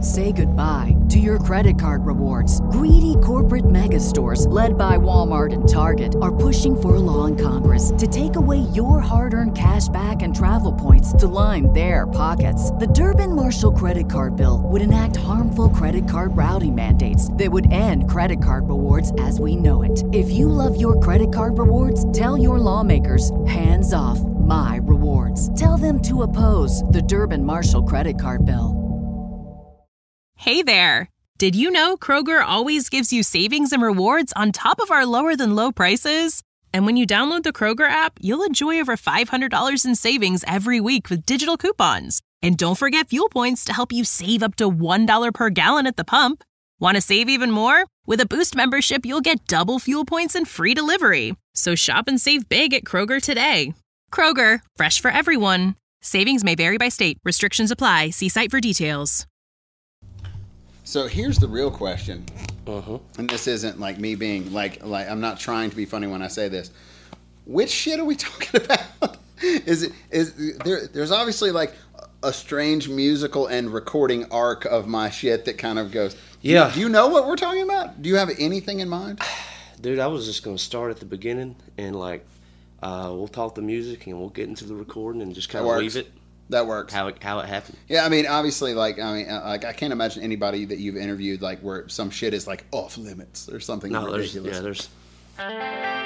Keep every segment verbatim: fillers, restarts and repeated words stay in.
Say goodbye to your credit card rewards. Greedy corporate mega stores, led by Walmart and Target, are pushing for a law in Congress to take away your hard-earned cash back and travel points to line their pockets. The Durbin-Marshall credit card bill would enact harmful credit card routing mandates that would end credit card rewards as we know it. If you love your credit card rewards, tell your lawmakers, hands off my rewards. Tell them to oppose the Durbin-Marshall credit card bill. Hey there! Did you know Kroger always gives you savings and rewards on top of our lower-than-low prices? And when you download the Kroger app, you'll enjoy over five hundred dollars in savings every week with digital coupons. And don't forget fuel points to help you save up to one dollar per gallon at the pump. Want to save even more? With a Boost membership, you'll get double fuel points and free delivery. So shop and save big at Kroger today. Kroger, fresh for everyone. Savings may vary by state. Restrictions apply. See site for details. So here's the real question, uh-huh. and this isn't like me being like like I'm not trying to be funny when I say this. Which shit are we talking about? is it is there? There's obviously like a strange musical and recording arc of my shit that kind of goes. Yeah. Do you know what we're talking about? Do you have anything in mind? Dude, I was just gonna start at the beginning and like uh, we'll talk the music and we'll get into the recording and just kind of leave it. That works. How it how it happened. Yeah, I mean, obviously, like I mean, like I can't imagine anybody that you've interviewed like where some shit is like off limits or something no, ridiculous. There's, yeah, there's.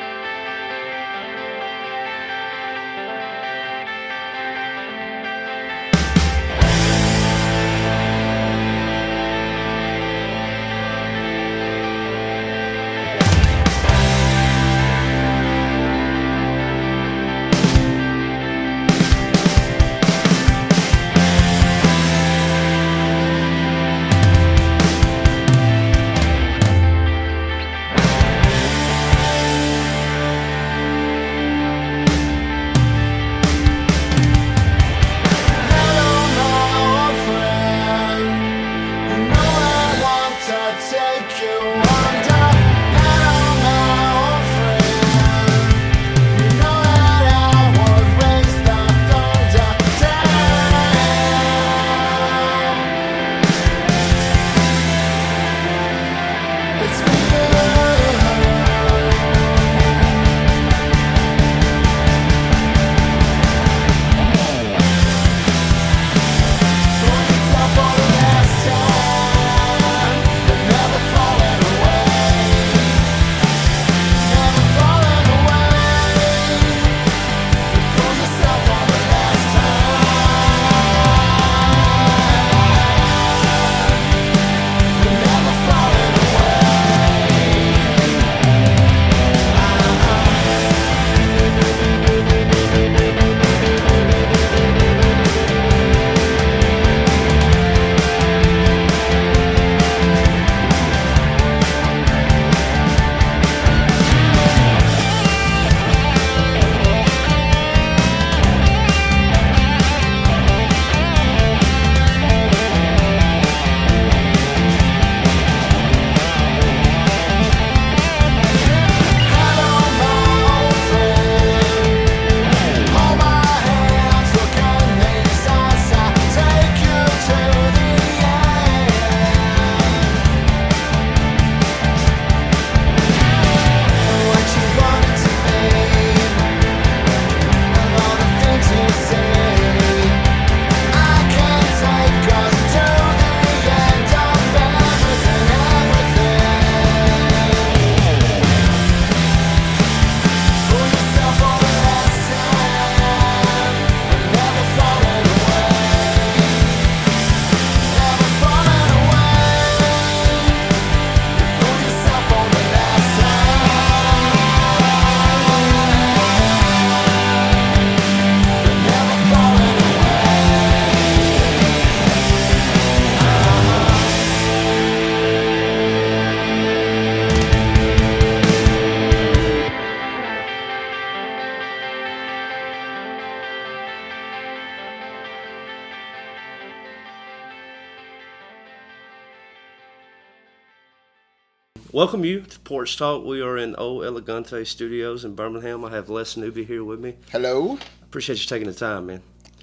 Welcome you to Porch Talk. We are in O Elegante Studios in Birmingham. I have Les Newby here with me. Hello. Appreciate you taking the time, man.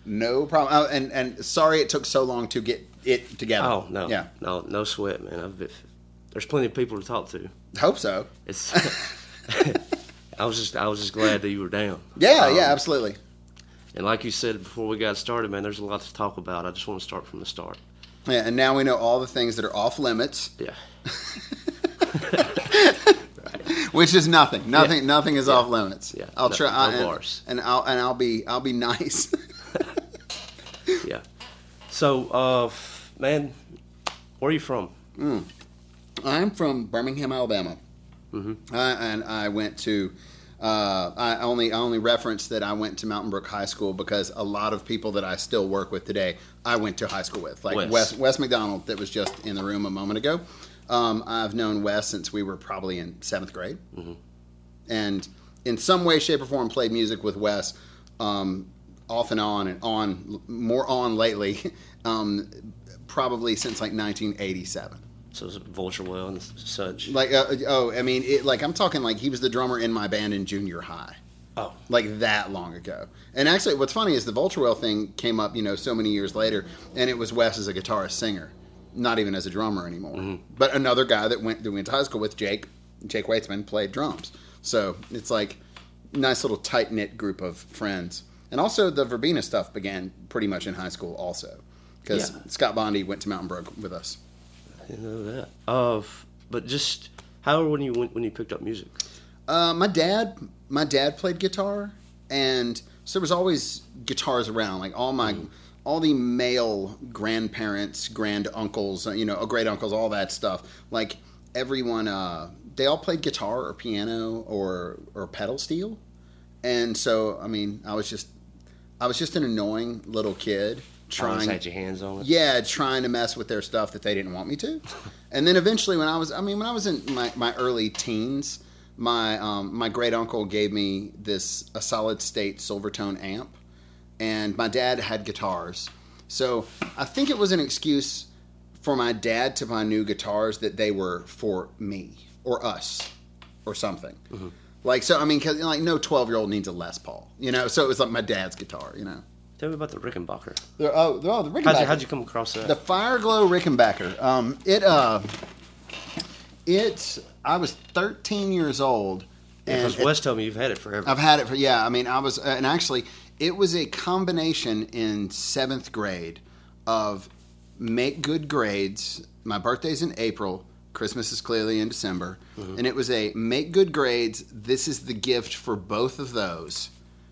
No problem. Oh, and and sorry it took so long to get it together. Oh no, Yeah. no, no sweat, man. I've been, there's plenty of people to talk to. Hope so. It's. I was just I was just glad that you were down. Yeah, Um, yeah, absolutely. And like you said before we got started, man, there's a lot to talk about. I just want to start from the start. Yeah, and now we know all the things that are off limits. Yeah. Which is nothing. Nothing. Yeah. Nothing is Yeah. off limits. Yeah. I'll No- try. no I- and, bars. And I'll and I'll be I'll be nice. Yeah. So, uh, man, where are you from? I'm from Birmingham, Alabama, mm-hmm. I, and I went to. Uh, I only I only reference that I went to Mountain Brook High School because a lot of people that I still work with today, I went to high school with, like Wes. Wes Wes McDonald, that was just in the room a moment ago. Um, I've known Wes since we were probably in seventh grade, mm-hmm. and in some way, shape, or form, played music with Wes, um, off and on and on, more on lately, um, probably since like nineteen eighty-seven. So it's Vulture Well and such. Like, uh, oh, I mean, it, like I'm talking like he was the drummer in my band in junior high. Oh. Like that long ago. And actually, what's funny is the Vulture Well thing came up, you know, so many years later, and it was Wes as a guitarist singer, not even as a drummer anymore. Mm-hmm. But another guy that went that went to high school with, Jake, Jake Weitzman, played drums. So it's like nice little tight knit group of friends. And also the Verbena stuff began pretty much in high school also, because Yeah. Scott Bondi went to Mountain Brook with us. I didn't know that. Uh, but just how old when you when you picked up music? Uh, my dad, my dad played guitar, and so there was always guitars around. Like all my, mm. all the male grandparents, grand uncles, you know, great uncles, all that stuff. Like everyone, uh, they all played guitar or piano or or pedal steel, and so I mean, I was just, I was just an annoying little kid. Trying, Always had your hands on it. Yeah, trying to mess with their stuff that they didn't want me to. And then eventually, when I was, I mean, when I was in my, my early teens, my um, my great uncle gave me this a solid state Silvertone amp, and my dad had guitars, so I think it was an excuse for my dad to buy new guitars that they were for me or us or something. Mm-hmm. Like so, I mean, cause, like no twelve year old needs a Les Paul, you know. So it was like my dad's guitar, you know. Tell me about the Rickenbacker. The, oh, oh, the Rickenbacker. How'd you, how'd you come across that? The Fireglow Rickenbacker. Um, it, uh, it, I was thirteen years old. Yeah, because and Wes told me you've had it forever. I've had it for, yeah, I mean, I was, uh, and actually, it was a combination in seventh grade of make good grades. My birthday's in April. Christmas is clearly in December. Mm-hmm. And it was a make good grades. This is the gift for both of those.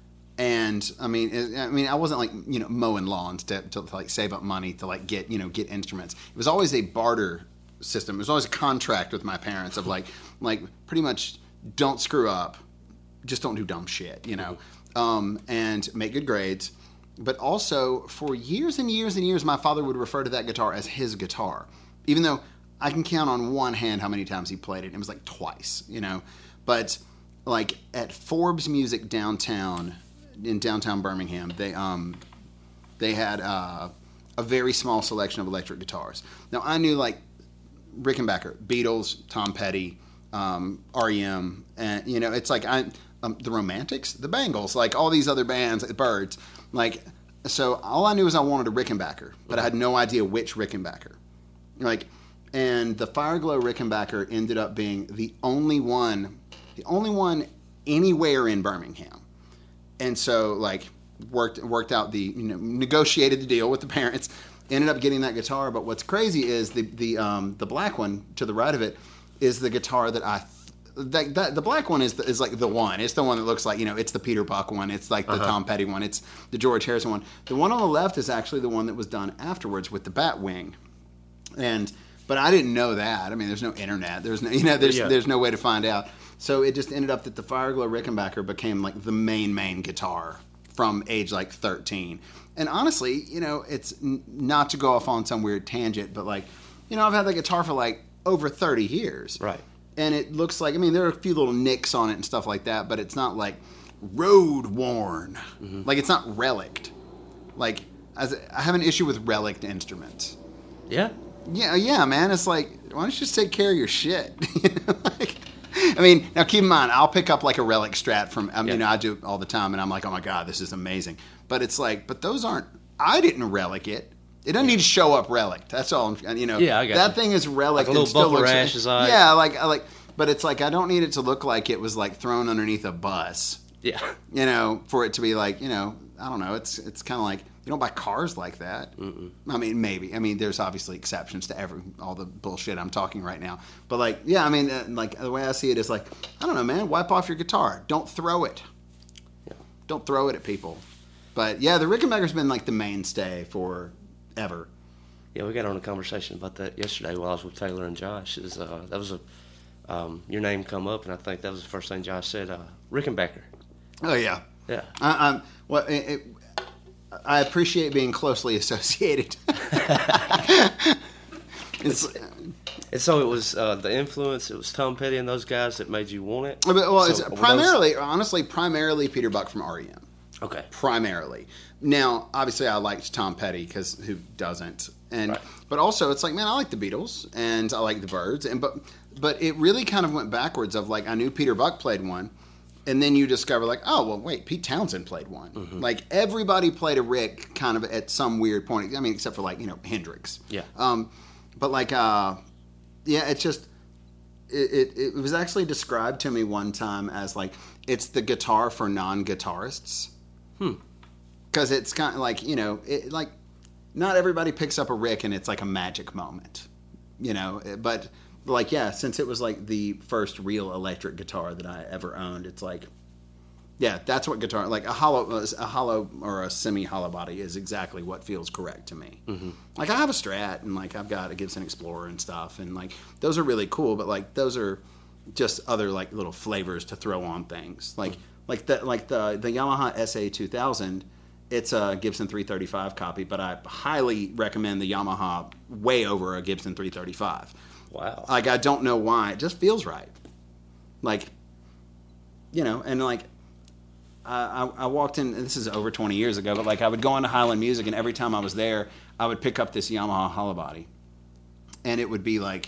And I mean, I mean, I wasn't like, you know, mowing lawns to, to like save up money to like get, you know, get instruments. It was always a barter system. It was always a contract with my parents of like, like pretty much don't screw up, just don't do dumb shit, you know, um, and make good grades. But also for years and years and years, my father would refer to that guitar as his guitar, even though I can count on one hand how many times he played it. It was like twice, you know, but like at Forbes Music downtown, in downtown Birmingham, they um they had uh, a very small selection of electric guitars. Now I knew like Rickenbacker, Beatles, Tom Petty, um, R E M, and you know it's like I um, the Romantics, the Bangles, like all these other bands, Birds, like so. All I knew was I wanted a Rickenbacker, but I had no idea which Rickenbacker. Like, and the Fireglow Rickenbacker ended up being the only one, the only one anywhere in Birmingham. And so, like, worked worked out the, you know, negotiated the deal with the parents, ended up getting that guitar. But what's crazy is the the um, the black one to the right of it is the guitar that I, that, that the black one is the, is like the one. It's the one that looks like, you know, it's the Peter Buck one. It's like the uh-huh. Tom Petty one. It's the George Harrison one. The one on the left is actually the one that was done afterwards with the bat wing. And but I didn't know that. I mean, there's no internet. There's no, you know, there's yeah. there's no way to find out. So it just ended up that the Fireglow Rickenbacker became like the main, main guitar from age like thirteen. And honestly, you know, it's n- not to go off on some weird tangent, but like, you know, I've had that guitar for like over thirty years. Right. And it looks like, I mean, there are a few little nicks on it and stuff like that, but it's not like road worn. Mm-hmm. Like it's not relicked. Like, as a, I have an issue with relicked instruments. Yeah? Yeah, yeah, man. It's like, why don't you just take care of your shit? You know, like, I mean, now keep in mind, I'll pick up like a relic Strat from, I mean, Yeah. you know, I do it all the time, and I'm like, oh my God, this is amazing. But it's like, but those aren't, I didn't relic it. It doesn't need to show up relic. That's all. I'm, you know, Yeah, I got that you. thing is relic. Like a little and still buffer looks, rash is all right. Yeah, like, I like, but it's like, I don't need it to look like it was like thrown underneath a bus. Yeah. You know, for it to be like, you know, I don't know. It's it's kind of like, you don't buy cars like that. Mm-mm. I mean, maybe. I mean, there's obviously exceptions to every all the bullshit I'm talking right now. But like, yeah, I mean, uh, like the way I see it is like, I don't know, man. Wipe off your guitar. Don't throw it. Yeah. Don't throw it at people. But yeah, the Rickenbacker's been like the mainstay for ever. Yeah, we got on a conversation about that yesterday while I was with Taylor and Josh. Is uh, that was a um, your name come up, and I think that was the first thing Josh said. Uh, Rickenbacker. Oh yeah. Yeah. I, I'm well. It, it, I appreciate being closely associated. it's, And so it was uh, the influence. It was Tom Petty and those guys that made you want it. but, well, So it's were primarily, honestly, primarily Peter Buck from R E M. those- okay. Primarily. Now, obviously, I liked Tom Petty because who doesn't? And Right. but also, it's like, man, I like the Beatles and I like the Byrds, and but but it really kind of went backwards. Of like, I knew Peter Buck played one. And then you discover, like, oh, well, wait, Pete Townsend played one. Mm-hmm. Like, everybody played a Rick kind of at some weird point. I mean, except for, like, you know, Hendrix. Yeah. Um, but, like, uh, yeah, it's just, it, it, it was actually described to me one time as, like, it's the guitar for non-guitarists. Hmm. Because it's kind of like, you know, it, like, not everybody picks up a Rick and it's, like, a magic moment. You know, but... Like, yeah, since it was, like, the first real electric guitar that I ever owned, it's like, yeah, that's what guitar, like, a hollow a hollow or a semi-hollow body is exactly what feels correct to me. Mm-hmm. Like, I have a Strat, and, like, I've got a Gibson Explorer and stuff, and, like, those are really cool, but, like, those are just other, like, little flavors to throw on things. Like, mm-hmm. like the like the, the Yamaha S A two thousand, it's a Gibson three thirty-five copy, but I highly recommend the Yamaha way over a Gibson three thirty-five. Wow. Like, I don't know why. It just feels right. Like, you know, and like, I, I, I walked in, this is over twenty years ago, but like, I would go into Highland Music, and every time I was there, I would pick up this Yamaha hollow body. And it would be like,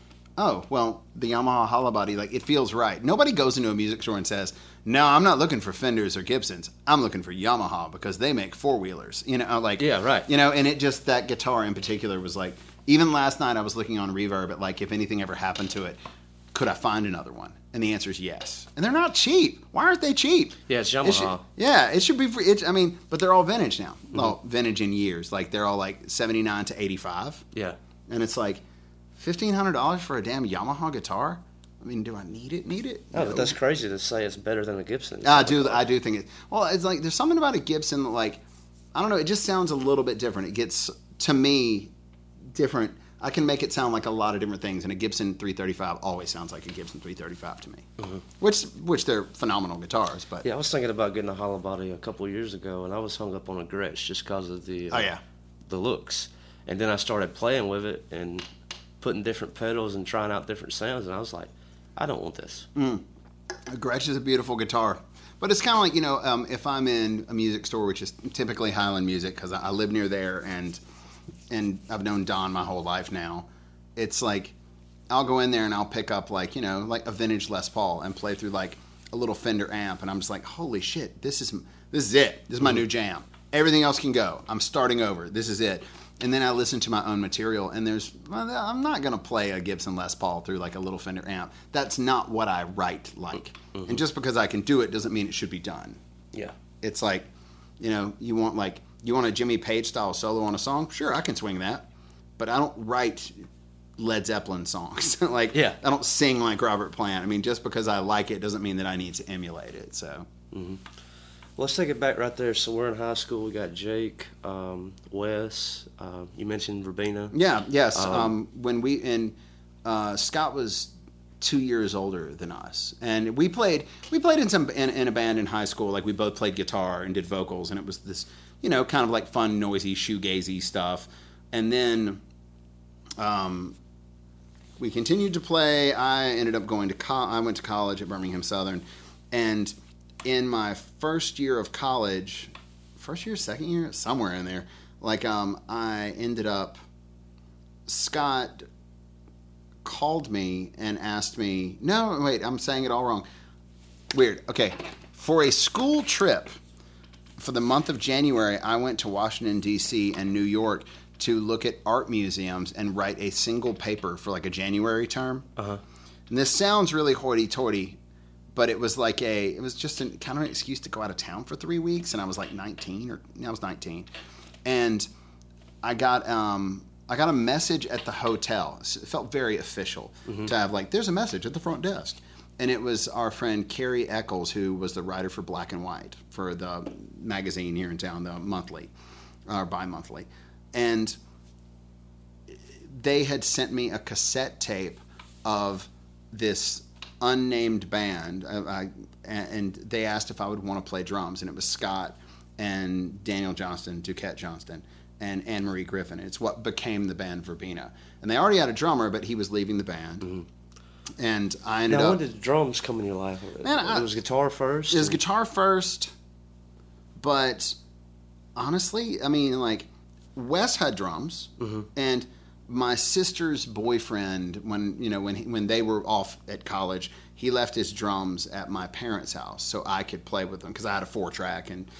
oh, well, the Yamaha hollow body, like, it feels right. Nobody goes into a music store and says, no, I'm not looking for Fenders or Gibsons. I'm looking for Yamaha because they make four-wheelers. You know, like, Yeah, right. You know, and it just, that guitar in particular was like, even last night I was looking on Reverb at, like, if anything ever happened to it, could I find another one? And the answer is yes. And they're not cheap. Why aren't they cheap? Yeah, it's It should- Yamaha. yeah, it should be free. It, I mean, but they're all vintage now. Mm-hmm. Well, vintage in years. Like, they're all, like, seventy-nine to eighty-five. Yeah. And it's like, fifteen hundred dollars for a damn Yamaha guitar? I mean, do I need it? Need it? No, but that's crazy to say it's better than a Gibson. I do. I do think it. Well, it's like there's something about a Gibson that, like, I don't know. It just sounds a little bit different. It gets, to me, different. I can make it sound like a lot of different things, and a Gibson three thirty-five always sounds like a Gibson three thirty-five to me. Mm-hmm. Which, which they're phenomenal guitars, but Yeah, I was thinking about getting a hollow body a couple of years ago, and I was hung up on a Gretsch just because of the uh, oh yeah, the looks. And then I started playing with it and putting different pedals and trying out different sounds, and I was like, I don't want this. Mm. A Gretsch is a beautiful guitar. But it's kind of like, you know, um, if I'm in a music store, which is typically Highland Music, because I, I live near there, and and I've known Don my whole life now, it's like, I'll go in there and I'll pick up, like, you know, like a vintage Les Paul and play through, like, a little Fender amp, and I'm just like, holy shit, this is this is it. This is my new jam. Everything else can go. I'm starting over. This is it. And then I listen to my own material, and there's, well, I'm not going to play a Gibson Les Paul through, like, a little Fender amp. That's not what I write like. Mm-hmm. And just because I can do it doesn't mean it should be done. Yeah. It's like, you know, you want, like, you want a Jimmy Page style solo on a song? Sure, I can swing that. But I don't write Led Zeppelin songs. Like, yeah. I don't sing like Robert Plant. I mean, just because I like it doesn't mean that I need to emulate it, so. Mm-hmm. Let's take it back right there. So we're in high school. We got Jake, um, Wes. Uh, you mentioned Verbena. Yeah, yes. Um, Um, when we and uh, Scott was two years older than us, and we played. We played in some in, in a band in high school. Like, we both played guitar and did vocals, and it was this, you know, kind of like fun, noisy, shoegazy stuff. And then, um, we continued to play. I ended up going to co- I went to college at Birmingham Southern, and in my first year of college, first year, second year, somewhere in there, like, um, I ended up, Scott called me and asked me, no, wait, I'm saying it all wrong. Weird. Okay. For a school trip for the month of January, I went to Washington, D C and New York to look at art museums and write a single paper for like a January term. Uh-huh. And this sounds really hoity-toity, but it was like a, it was just a, kind of an excuse to go out of town for three weeks. And I was like nineteen, or I was nineteen. And I got, um, I got a message at the hotel. It felt very official mm-hmm. to have like, there's a message at the front desk. And it was our friend Carrie Eccles, who was the writer for Black and White for the magazine here in town, the monthly, or bi-monthly. And they had sent me a cassette tape of this unnamed band, I, I, and they asked if I would want to play drums. And it was Scott and Daniel Johnston, Duquette Johnston, and Anne Marie Griffin. It's what became the band Verbena. And they already had a drummer, but he was leaving the band. Mm-hmm. And I ended now, up... when did drums come in your life? Man, I, it was guitar first? It was and... guitar first, but honestly, I mean, like, Wes had drums, mm-hmm. and my sister's boyfriend, when you know when he, when they were off at college, he left his drums at my parents' house so I could play with them because I had a four track. And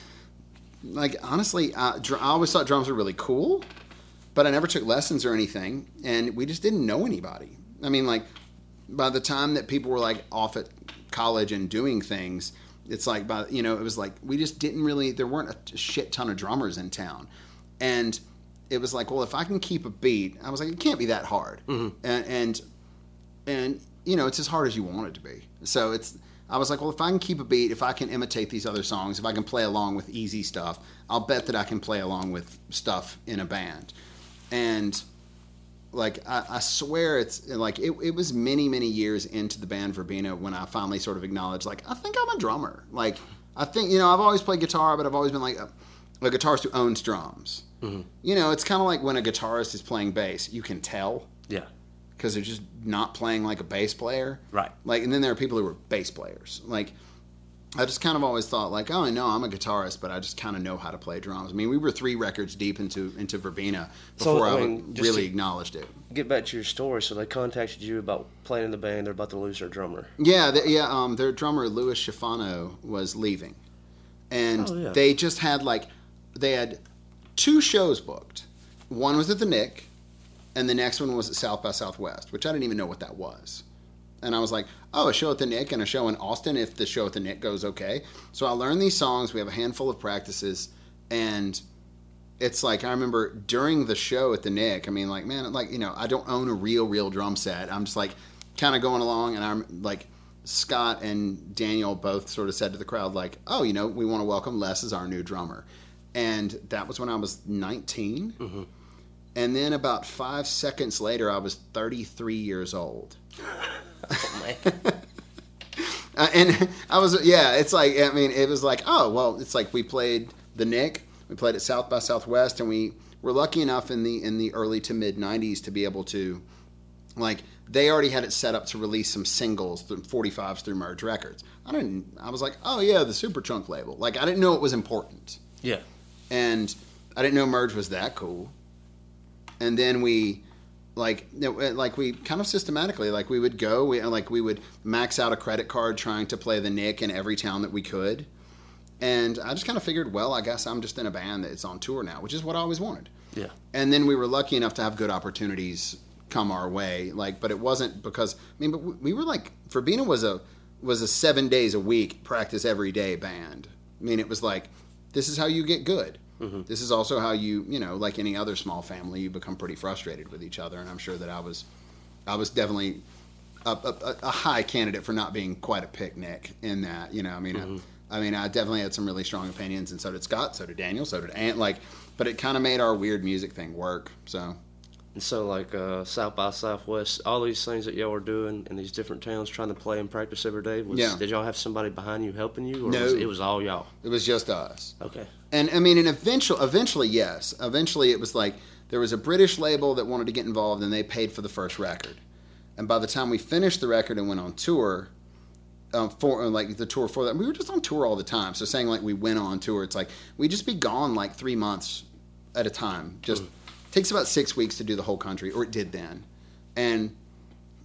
like honestly, I, I always thought drums were really cool, but I never took lessons or anything, and we just didn't know anybody. I mean, like by the time that people were like off at college and doing things, it's like by you know it was like we just didn't really. There weren't a shit ton of drummers in town. And it was like, well, if I can keep a beat, I was like, it can't be that hard. Mm-hmm. And, and, and, you know, it's as hard as you want it to be. So it's, I was like, well, if I can keep a beat, if I can imitate these other songs, if I can play along with easy stuff, I'll bet that I can play along with stuff in a band. And like, I, I swear it's like, it, it was many, many years into the band Verbena when I finally sort of acknowledged, like, I think I'm a drummer. Like, I think, you know, I've always played guitar, but I've always been like a, a guitarist who owns drums. Mm-hmm. You know, it's kind of like when a guitarist is playing bass. You can tell. Yeah. Because they're just not playing like a bass player. Right. Like, and then there are people who are bass players. Like, I just kind of always thought, like, oh, I know I'm a guitarist, but I just kind of know how to play drums. I mean, we were three records deep into into Verbena before so, I, mean, I really acknowledged it. Get back to your story. So they contacted you about playing in the band. They're about to lose their drummer. Yeah, they, yeah. Um, their drummer, Louis Schifano, was leaving. And oh, yeah. they just had, like, they had two shows booked. One was at the Nick, and the next one was at South by Southwest, which I didn't even know what that was. And I was like, oh, a show at the Nick and a show in Austin if the show at the Nick goes okay. So I learned these songs. We have a handful of practices. And it's like, I remember during the show at the Nick, I mean, like, man, like, you know, I don't own a real, real drum set. I'm just like kind of going along. And I'm like, Scott and Daniel both sort of said to the crowd, like, oh, you know, we want to welcome Les as our new drummer. And that was when I was nineteen. Mm-hmm. And then about five seconds later, I was thirty-three years old. Oh, man. uh, and I was, yeah, it's like, I mean, it was like, oh, well, it's like we played the Nick, we played at South by Southwest, and we were lucky enough in the in the early to mid nineties to be able to, like, they already had it set up to release some singles, the forty-fives through Merge Records. I didn't, I was like, oh, yeah, the Superchunk label. Like, I didn't know it was important. Yeah. And I didn't know Merge was that cool. And then we, like, like we kind of systematically, like we would go, we like we would max out a credit card trying to play the Nick in every town that we could. And I just kind of figured, well, I guess I'm just in a band that's on tour now, which is what I always wanted. Yeah. And then we were lucky enough to have good opportunities come our way, like, but it wasn't because, I mean, but we were like, Verbena was a was a seven days a week practice every day band. I mean, it was like, this is how you get good. Mm-hmm. This is also how you, you know, like any other small family, you become pretty frustrated with each other. And I'm sure that I was, I was definitely a, a, a high candidate for not being quite a picnic in that, you know, I mean, mm-hmm. I, I mean, I definitely had some really strong opinions, and so did Scott, so did Daniel, so did Ant, like, but it kind of made our weird music thing work, so. And so, like, uh, South by Southwest, all these things that y'all were doing in these different towns, trying to play and practice every day, was, yeah. did y'all have somebody behind you helping you, or no. was, it was all y'all? It was just us. Okay. And, I mean, and eventually, eventually, yes. Eventually, it was like, there was a British label that wanted to get involved, and they paid for the first record. And by the time we finished the record and went on tour, um, for like the tour for that, we were just on tour all the time. So saying, like, we went on tour, it's like, we'd just be gone, like, three months at a time, just... Mm. Takes about six weeks to do the whole country, or it did then. And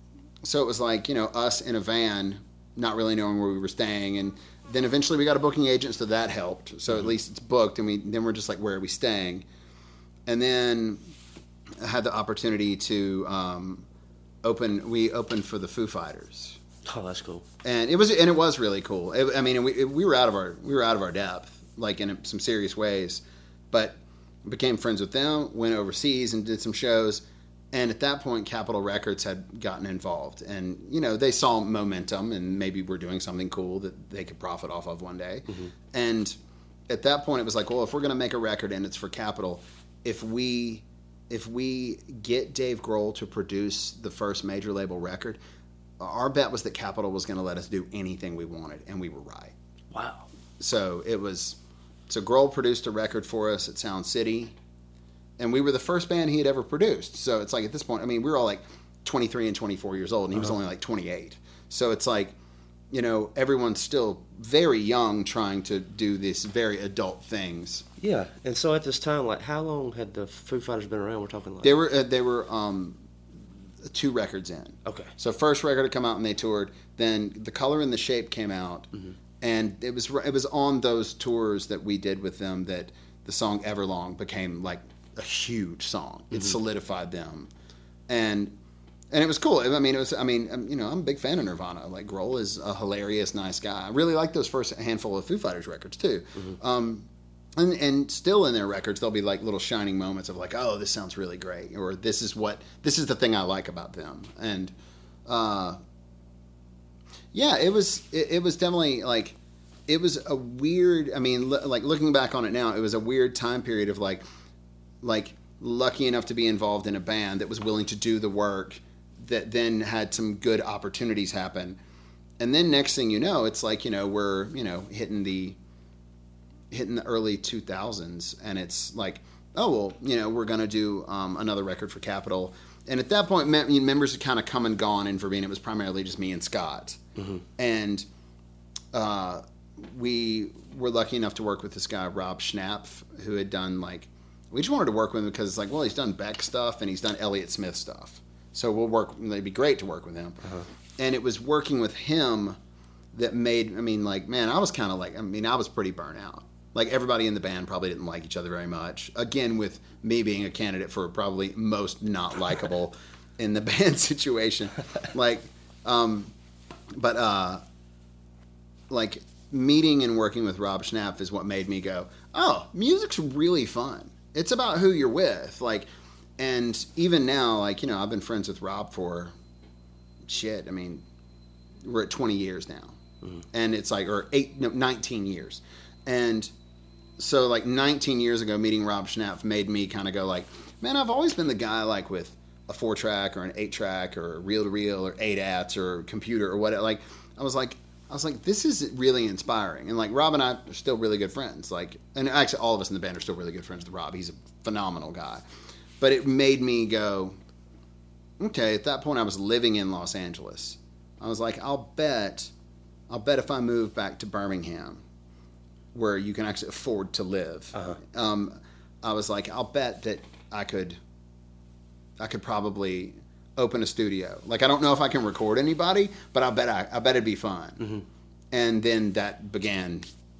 so it was like, you know, us in a van, not really knowing where we were staying, and then eventually we got a booking agent, so that helped. So mm-hmm. at least it's booked, and we then we're just like, where are we staying? And then I had the opportunity to um, open. We opened for the Foo Fighters. Oh, that's cool. And it was, and it was really cool. It, I mean, we it, we were out of our we were out of our depth, like in some serious ways, but became friends with them. Went overseas and did some shows. And at that point, Capitol Records had gotten involved. And, you know, they saw momentum and maybe we're doing something cool that they could profit off of one day. Mm-hmm. And at that point, it was like, well, if we're going to make a record and it's for Capitol, if we if we get Dave Grohl to produce the first major label record, our bet was that Capitol was going to let us do anything we wanted. And we were right. Wow. So it was, so Grohl produced a record for us at Sound City. And we were the first band he had ever produced. So it's like at this point, I mean, we were all like twenty-three and twenty-four years old, and he was uh-huh. only like twenty-eight. So it's like, you know, everyone's still very young trying to do these very adult things. Yeah. And so at this time, like, how long had the Foo Fighters been around? We're talking like... They were, uh, they were um, two records in. Okay. So first record had come out and they toured. Then The Color and the Shape came out. Mm-hmm. And it was it was on those tours that we did with them that the song Everlong became like a huge song. It mm-hmm. solidified them, and and it was cool. I mean, it was. I mean, you know, I'm a big fan of Nirvana. Like Grohl is a hilarious, nice guy. I really like those first handful of Foo Fighters records too. Mm-hmm. Um, and and still in their records, there'll be like little shining moments of like, oh, this sounds really great, or this is what this is the thing I like about them. And uh, yeah, it was it, it was definitely like it was a weird. I mean, l- like looking back on it now, it was a weird time period of like. like lucky enough to be involved in a band that was willing to do the work that then had some good opportunities happen. And then next thing you know, it's like, you know, we're, you know, hitting the, hitting the early two thousands and it's like, oh, well, you know, we're going to do um, another record for Capitol. And at that point, members had kind of come and gone in Verbena. It was primarily just me and Scott. Mm-hmm. And uh, we were lucky enough to work with this guy, Rob Schnapp, who had done like, we just wanted to work with him because it's like, well, he's done Beck stuff and he's done Elliott Smith stuff. So we'll work, it'd be great to work with him. Uh-huh. And it was working with him that made, I mean, like, man, I was kind of like, I mean, I was pretty burnt out. Like, everybody in the band probably didn't like each other very much. Again, with me being a candidate for probably most not likable in the band situation. Like, um, but, uh, like, meeting and working with Rob Schnapp is what made me go, oh, music's really fun. It's about who you're with, like, and even now, like, you know, I've been friends with Rob for, shit, I mean, we're at twenty years now, mm-hmm. and it's like, or eight, no, nineteen years, and so, like, nineteen years ago, meeting Rob Schnapp made me kind of go, like, man, I've always been the guy, like, with a four-track or an eight-track or a reel-to-reel or eight ats or computer or whatever, like, I was like, I was like, this is really inspiring. And, like, Rob and I are still really good friends. Like, and actually all of us in the band are still really good friends with Rob. He's a phenomenal guy. But it made me go, okay, at that point I was living in Los Angeles. I was like, I'll bet, I'll bet if I move back to Birmingham, where you can actually afford to live, uh-huh. um, I was like, I'll bet that I could, I could probably... open a studio. Like, I don't know if I can record anybody, but I bet I, I bet it'd be fun. Mm-hmm. And then that began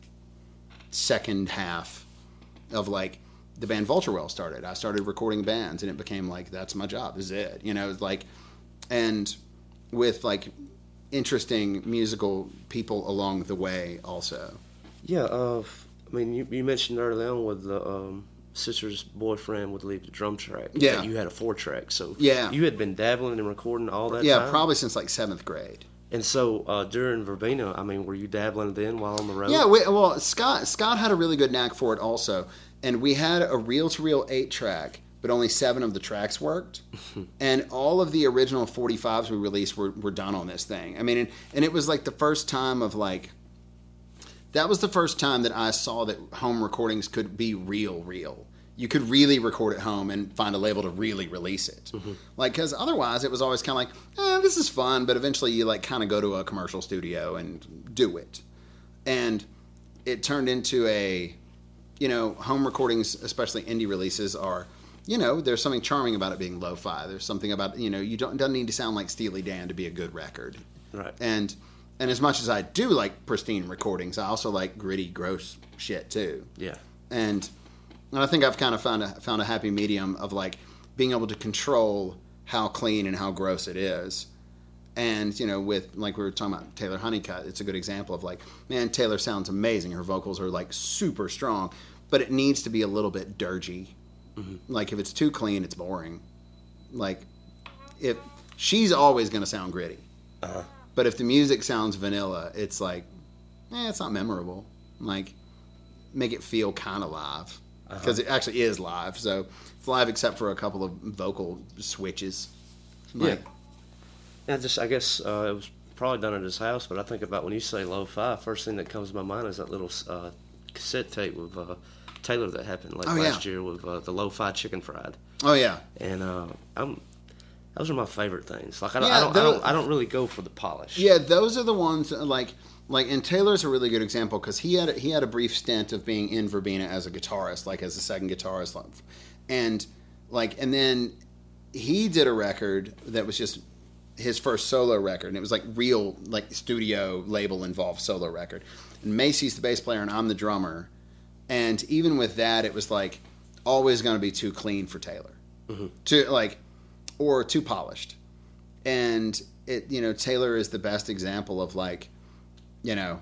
second half of like the band Vulture Well started. I started recording bands and it became like, that's my job. This is it. You know, like, and with like interesting musical people along the way also. Yeah. Uh, I mean, you, you mentioned early on with the, um, sister's boyfriend would leave the drum track. Yeah. You had a four track. So yeah. You had been dabbling and recording all that yeah, time? Yeah, probably since like seventh grade. And so uh, during Verbena, I mean, were you dabbling then while on the road? Yeah, we, well, Scott Scott had a really good knack for it also. And we had a reel-to-reel eight track, but only seven of the tracks worked. And all of the original forty-fives we released were, were done on this thing. I mean, and, and it was like the first time of like, that was the first time that I saw that home recordings could be real, real. You could really record at home and find a label to really release it. Mm-hmm. Like, because otherwise it was always kind of like, eh, this is fun, but eventually you like kind of go to a commercial studio and do it. And it turned into a, you know, home recordings, especially indie releases, are you know, there's something charming about it being lo-fi. There's something about, you know, you don't, it doesn't need to sound like Steely Dan to be a good record. Right. And and as much as I do like pristine recordings, I also like gritty, gross shit too. Yeah. And and I think I've kind of found a found a happy medium of like being able to control how clean and how gross it is. And, you know, with, like we were talking about Taylor Honeycutt, it's a good example of like, man, Taylor sounds amazing. Her vocals are like super strong, but it needs to be a little bit dirgy. Mm-hmm. Like if it's too clean, it's boring. Like if she's always going to sound gritty. Uh-huh. But if the music sounds vanilla, it's like, eh, it's not memorable. Like, make it feel kind of live. Because uh-huh. it actually is live. So it's live except for a couple of vocal switches. Like, yeah. Yeah, just I guess uh, it was probably done at his house, but I think about when you say lo-fi, first thing that comes to my mind is that little uh, cassette tape with uh, Taylor that happened like oh, last yeah. year with uh, the lo-fi chicken fried. Oh yeah, and uh, I'm those are my favorite things. Like I don't, yeah, I, don't those, I don't, I don't really go for the polish. Yeah, those are the ones that, like like and Taylor's a really good example because he had a, he had a brief stint of being in Verbena as a guitarist, like as a second guitarist, and like and then he did a record that was just his first solo record, and it was like real, like studio label involved solo record. And Macy's the bass player, and I'm the drummer. And even with that, it was like always going to be too clean for Taylor, mm-hmm. too like, or too polished. And it, you know, Taylor is the best example of like, you know,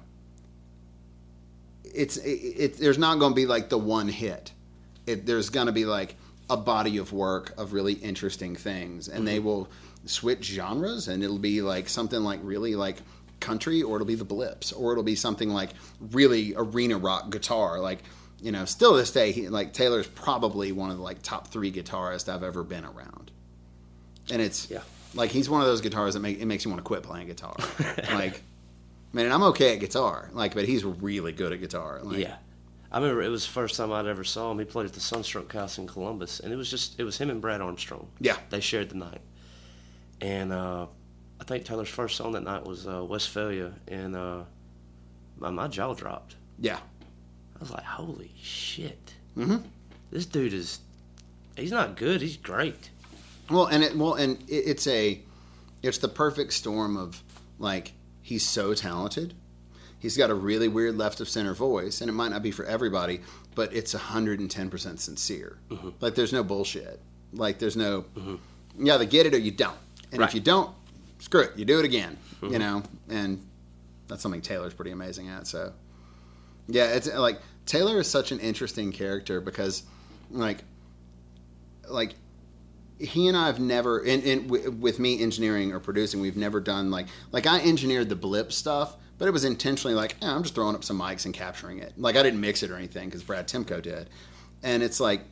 it's it, it there's not going to be like the one hit. It, there's going to be like a body of work of really interesting things, and mm-hmm. they will switch genres, and it'll be like something like really like country, or it'll be the Blips, or it'll be something like really arena rock guitar. Like, you know, still to this day, he, like Taylor's probably one of the like top three guitarists I've ever been around, and it's yeah. like he's one of those guitars that make it makes you want to quit playing guitar. Like, man, I'm okay at guitar, like, but he's really good at guitar. Like, yeah. I remember it was the first time I'd ever saw him. He played at the Sunstruck House in Columbus, and it was just it was him and Brad Armstrong. Yeah, they shared the night. And uh, I think Taylor's first song that night was uh, Westphalia, and uh, my, my jaw dropped. Yeah. I was like, holy shit. Mm-hmm. This dude is, he's not good, he's great. Well, and it, well, and it, it's a, it's the perfect storm of, like, he's so talented. He's got a really weird left of center voice, and it might not be for everybody, but it's one hundred ten percent sincere. Mm-hmm. Like, there's no bullshit. Like, there's no, mm-hmm. you either get it or you don't. And right. if you don't, screw it. You do it again, mm-hmm. you know? And that's something Taylor's pretty amazing at, so. Yeah, it's like, Taylor is such an interesting character because, like, like, he and I have never, in, in, with me engineering or producing, we've never done, like, like, I engineered the Blip stuff, but it was intentionally like, eh, I'm just throwing up some mics and capturing it. Like, I didn't mix it or anything because Brad Timko did. And it's like,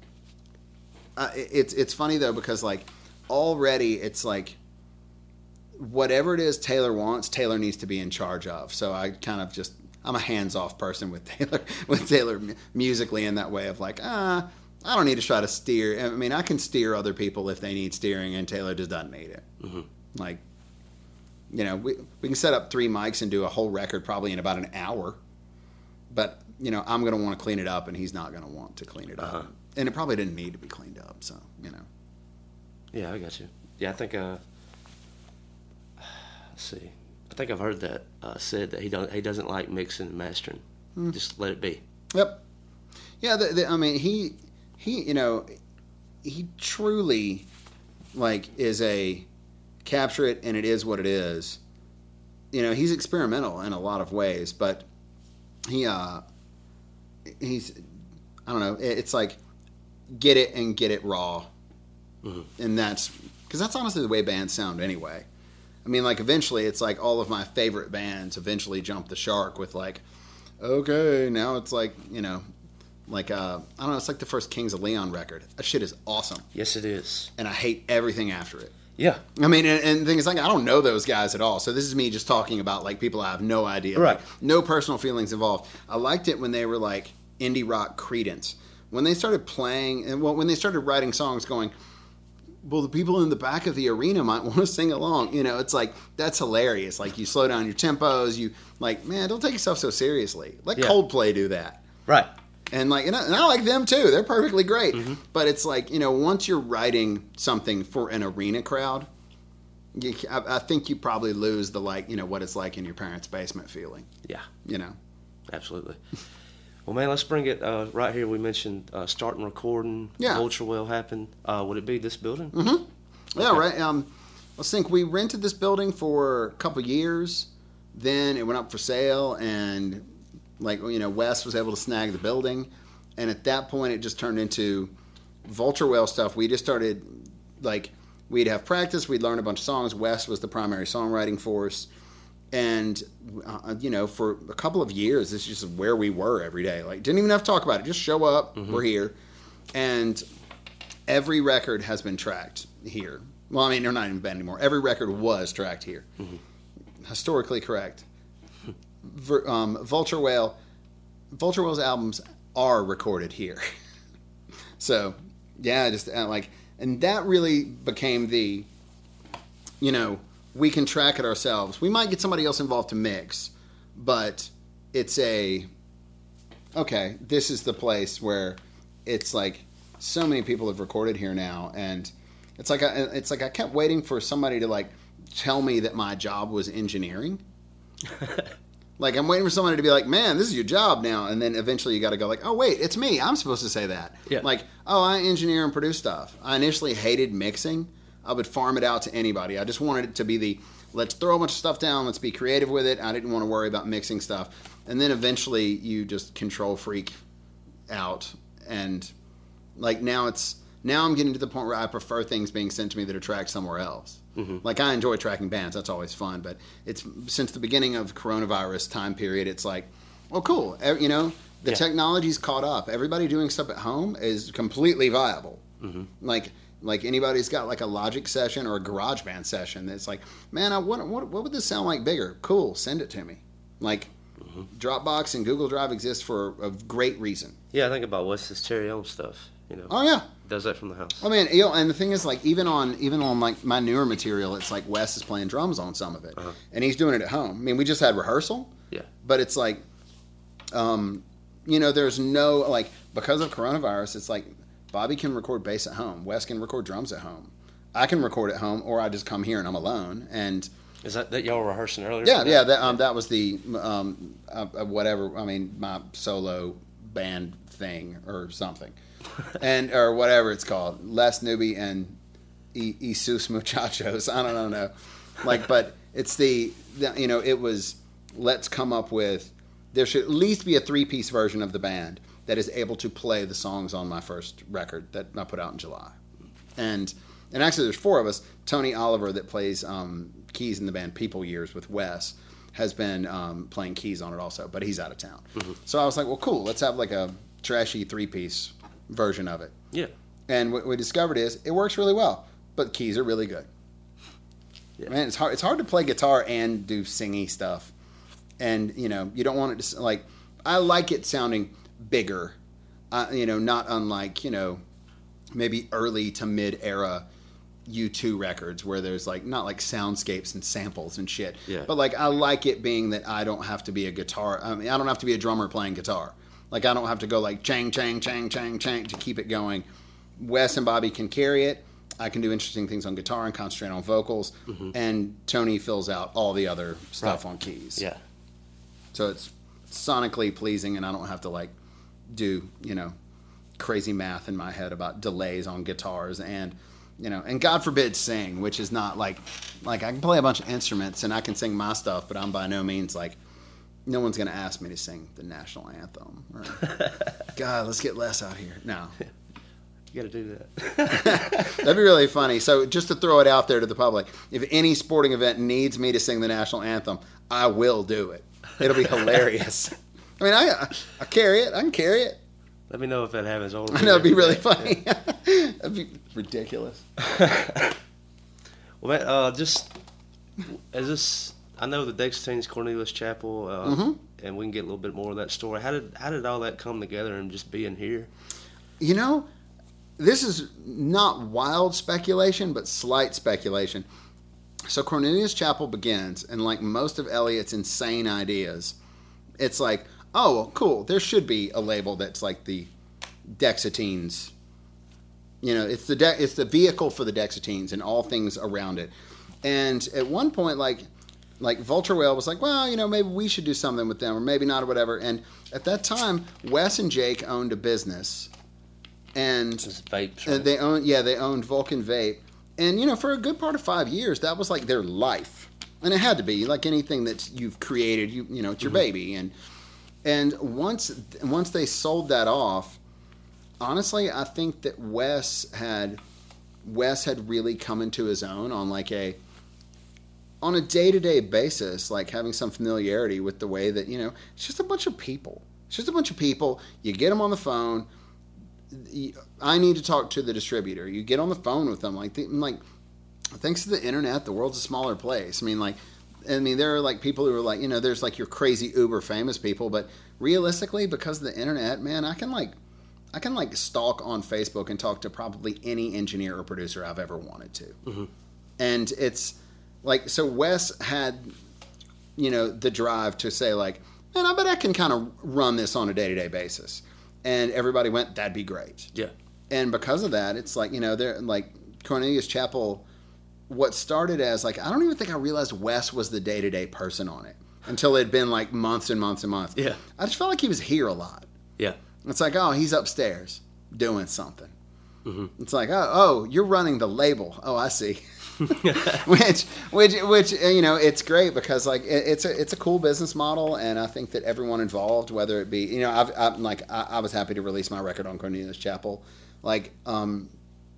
uh, it's it's funny, though, because, like, already it's like whatever it is Taylor wants, Taylor needs to be in charge of. So I kind of just, I'm a hands-off person with Taylor, with Taylor musically in that way of like, ah, I don't need to try to steer. I mean, I can steer other people if they need steering, and Taylor just doesn't need it. Mm-hmm. Like, you know, we we can set up three mics and do a whole record probably in about an hour. But, you know, I'm going to want to clean it up, and he's not going to want to clean it uh-huh. up. And it probably didn't need to be cleaned up, so, you know. Yeah, I got you. Yeah, I think, uh, let's see. I think I've heard that uh, said that he don't he doesn't like mixing and mastering. Mm. Just let it be. Yep. Yeah, the, the, I mean, he, he, you know, he truly, like, is a capture it and it is what it is. You know, he's experimental in a lot of ways, but he, uh, he's, I don't know, it's like, get it and get it raw. Mm-hmm. And that's because that's honestly the way bands sound anyway. I mean, like, eventually it's like all of my favorite bands eventually jump the shark with like, okay, now it's like, you know, like, uh, I don't know, it's like the first Kings of Leon record. That shit is awesome. Yes, it is. And I hate everything after it. Yeah. I mean, and, and the thing is, like, I don't know those guys at all. So this is me just talking about, like, people I have no idea. Right. Like, no personal feelings involved. I liked it when they were, like, indie rock Creedence. When they started playing, and well, when they started writing songs going, well, the people in the back of the arena might want to sing along. You know, it's like, that's hilarious. Like, you slow down your tempos. You, like, man, don't take yourself so seriously. Let yeah. Coldplay do that. Right. And like, and I, and I like them too. They're perfectly great. Mm-hmm. But it's like, you know, once you're writing something for an arena crowd, you, I, I think you probably lose the like, you know, what it's like in your parents' basement feeling. Yeah. You know. Absolutely. Well, man, let's bring it uh, right here. We mentioned uh, starting recording. Yeah. Vulture Whale happened. Uh, would it be this building? Mm-hmm. Yeah, okay. right. Um, let's think. We rented this building for a couple years. Then it went up for sale, and like, you know, Wes was able to snag the building. And at that point, it just turned into Vulture Whale stuff. We just started, like, we'd have practice. We'd learn a bunch of songs. Wes was the primary songwriting force. And, uh, you know, for a couple of years, this is just where we were every day. Like, didn't even have to talk about it. Just show up. Mm-hmm. We're here. And every record has been tracked here. Well, I mean, they're not even band anymore. Every record was tracked here. Mm-hmm. Historically correct. Ver, um, Vulture Whale, Vulture Whale's albums are recorded here. So, yeah, just uh, like, and that really became the, you know, we can track it ourselves. We might get somebody else involved to mix, but it's a, okay, this is the place where it's like so many people have recorded here now, and it's like I, it's like I kept waiting for somebody to like tell me that my job was engineering. Like, I'm waiting for somebody to be like, man, this is your job now. And then eventually you got to go like, oh, wait, it's me. I'm supposed to say that. Yeah. Like, oh, I engineer and produce stuff. I initially hated mixing. I would farm it out to anybody. I just wanted it to be the, let's throw a bunch of stuff down. Let's be creative with it. I didn't want to worry about mixing stuff. And then eventually you just control freak out. And like now it's, now I'm getting to the point where I prefer things being sent to me that are tracked somewhere else. Mm-hmm. Like, I enjoy tracking bands. That's always fun. But it's since the beginning of coronavirus time period, it's like, oh, cool. You know, the yeah. technology's caught up. Everybody doing stuff at home is completely viable. Mm-hmm. Like, like anybody's got like a Logic session or a GarageBand session that's like, man, I, what, what, what would this sound like bigger? Cool. Send it to me. Like, mm-hmm. Dropbox and Google Drive exist for a great reason. Yeah, I think about Wes's Cherry Elm stuff. You know, oh yeah, does that from the house. I mean, you know, and the thing is, like, even on even on like my newer material, it's like Wes is playing drums on some of it, uh-huh. and he's doing it at home. I mean, we just had rehearsal, yeah, but it's like, um, you know, there's no like because of coronavirus, it's like Bobby can record bass at home, Wes can record drums at home, I can record at home, or I just come here and I'm alone. And is that that y'all were rehearsing earlier? Yeah, yeah, that um, that was the um, uh, whatever. I mean, my solo band thing or something. And or whatever it's called, Les Newby and I, Isus Muchachos. I don't know, like, but it's the, the you know it was let's come up with there should at least be a three piece version of the band that is able to play the songs on my first record that I put out in July, and and actually there's four of us. Tony Oliver that plays um, keys in the band People Years with Wes has been um, playing keys on it also, but he's out of town. Mm-hmm. So I was like, well, cool, let's have like a trashy three piece version of it. Yeah. And what we discovered is it works really well, but keys are really good. Yeah. Man, it's hard it's hard to play guitar and do singy stuff. And, you know, you don't want it to, like, I like it sounding bigger, uh, you know, not unlike, you know, maybe early to mid-era U two records where there's, like, not like soundscapes and samples and shit. Yeah. But, like, I like it being that I don't have to be a guitar, I mean, I don't have to be a drummer playing guitar. Like, I don't have to go like chang, chang, chang, chang, chang to keep it going. Wes and Bobby can carry it. I can do interesting things on guitar and concentrate on vocals. Mm-hmm. And Tony fills out all the other stuff right. on keys. Yeah. So it's sonically pleasing, and I don't have to, like, do, you know, crazy math in my head about delays on guitars and, you know, and God forbid sing, which is not like, like I can play a bunch of instruments and I can sing my stuff, but I'm by no means like, no one's going to ask me to sing the national anthem. Or, God, let's get Les out here. No. You got to do that. That'd be really funny. So just to throw it out there to the public, if any sporting event needs me to sing the national anthem, I will do it. It'll be hilarious. I mean, I I carry it. I can carry it. Let me know if that happens. I know, it'd be really funny. That'd be ridiculous. Well, man, uh, just as this... I know the Dextain's Cornelius Chapel, uh, mm-hmm. and we can get a little bit more of that story. How did how did all that come together and just being here? You know, this is not wild speculation, but slight speculation. So Cornelius Chapel begins, and like most of Elliot's insane ideas, it's like, oh, well, cool. There should be a label that's like the Dexateens. You know, it's the de- it's the vehicle for the Dexateens and all things around it. And at one point, like, like Vulture Whale was like, well, you know, maybe we should do something with them, or maybe not, or whatever. And at that time, Wes and Jake owned a business, and It's vapes, uh, right? they owned, yeah, they owned Vulcan Vape. And you know, for a good part of five years, that was like their life, and it had to be like anything that you've created. You, you know, it's your Mm-hmm. baby, and and once once they sold that off, honestly, I think that Wes had Wes had really come into his own on like a on a day-to-day basis, like having some familiarity with the way that, you know, it's just a bunch of people. It's just a bunch of people. You get them on the phone. I need to talk to the distributor. You get on the phone with them. Like, like thanks to the internet, the world's a smaller place. I mean, like, I mean, there are like people who are like, you know, there's like your crazy uber famous people, but realistically, because of the internet, man, I can like, I can like stalk on Facebook and talk to probably any engineer or producer I've ever wanted to. Mm-hmm. And it's like, so Wes had, you know, the drive to say like, man, I bet I can kind of run this on a day-to-day basis. And everybody went, that'd be great. Yeah. And because of that, it's like, you know, they're like Cornelius Chapel, what started as like, I don't even think I realized Wes was the day-to-day person on it until it had been like months and months and months. Yeah. I just felt like he was here a lot. Yeah. It's like, oh, he's upstairs doing something. Mm-hmm. It's like, oh, oh, you're running the label. Oh, I see. which, which, which, you know, it's great because like it, it's a it's a cool business model, and I think that everyone involved, whether it be, you know, I've, I'm like I, I was happy to release my record on Cornelius Chapel. Like, um,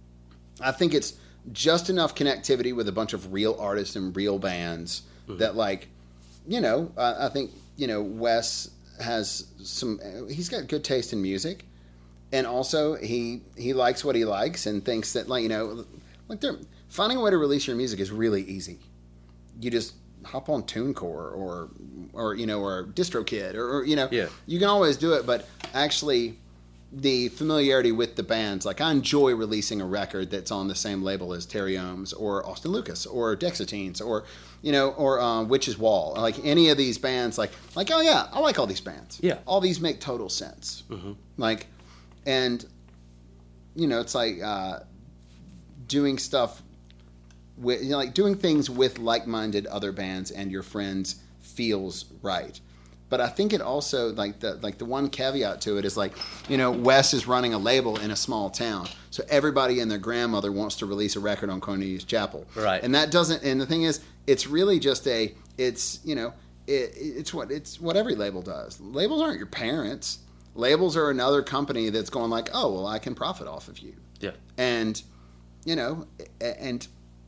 I think it's just enough connectivity with a bunch of real artists and real bands mm-hmm. that, like, you know, I, I think, you know, Wes has some, he's got good taste in music, and also he he likes what he likes and thinks that, like, you know, like they're finding a way to release your music is really easy. You just hop on TuneCore or or you know or DistroKid or, or you know yeah. you can always do it, but actually the familiarity with the bands, like I enjoy releasing a record that's on the same label as Terry Ohms or Austin Lucas or Dexateens or you know or uh, Witch's Wall, like any of these bands, like like oh yeah, I like all these bands. Yeah, all these make total sense. Mm-hmm. Like, and you know it's like uh, doing stuff with, you know, like doing things with like-minded other bands and your friends feels right. But I think it also, like the like the one caveat to it is like, you know, Wes is running a label in a small town, so everybody and their grandmother wants to release a record on Cornelius Chapel, right? And that doesn't. And the thing is, it's really just a. It's you know, it, it's what it's what every label does. Labels aren't your parents. Labels are another company that's going like, oh well, I can profit off of you. Yeah. And you know, and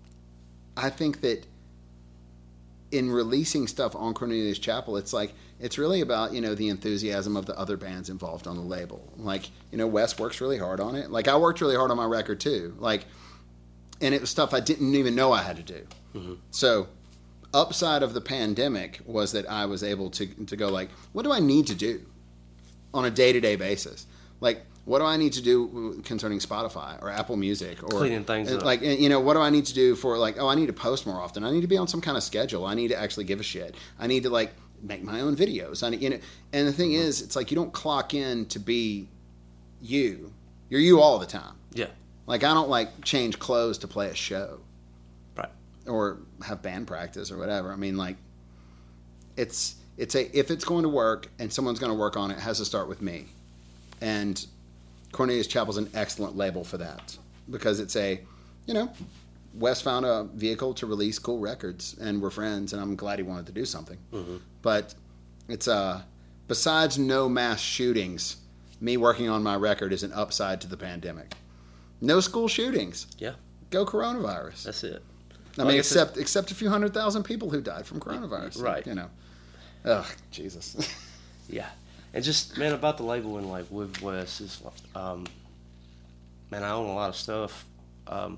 I think that in releasing stuff on Cornelius Chapel, it's like, it's really about, you know, the enthusiasm of the other bands involved on the label. Like, you know, Wes works really hard on it. Like, I worked really hard on my record too. Like, and it was stuff I didn't even know I had to do. Mm-hmm. So, upside of the pandemic was that I was able to to go like, what do I need to do on a day-to-day basis? Like, what do I need to do concerning Spotify or Apple Music or cleaning things up? Like, you know, what do I need to do for like, oh, I need to post more often. I need to be on some kind of schedule. I need to actually give a shit. I need to like make my own videos. I need, you know, and the thing mm-hmm. is, it's like you don't clock in to be you. You're you all the time. Yeah. Like, I don't like change clothes to play a show. Right. Or have band practice or whatever. I mean, like, it's it's a if it's going to work and someone's going to work on it, it has to start with me. And Cornelius Chapel's an excellent label for that because it's a, you know, Wes found a vehicle to release cool records and we're friends and I'm glad he wanted to do something. Mm-hmm. But it's, uh, besides no mass shootings, me working on my record is an upside to the pandemic. No school shootings. Yeah. Go coronavirus. That's it. I mean, except except a few hundred thousand people who died from coronavirus. Right. You know. Ugh, Jesus. Yeah. And just, man, about the label and like with Wes is, um, man, I own a lot of stuff. Um,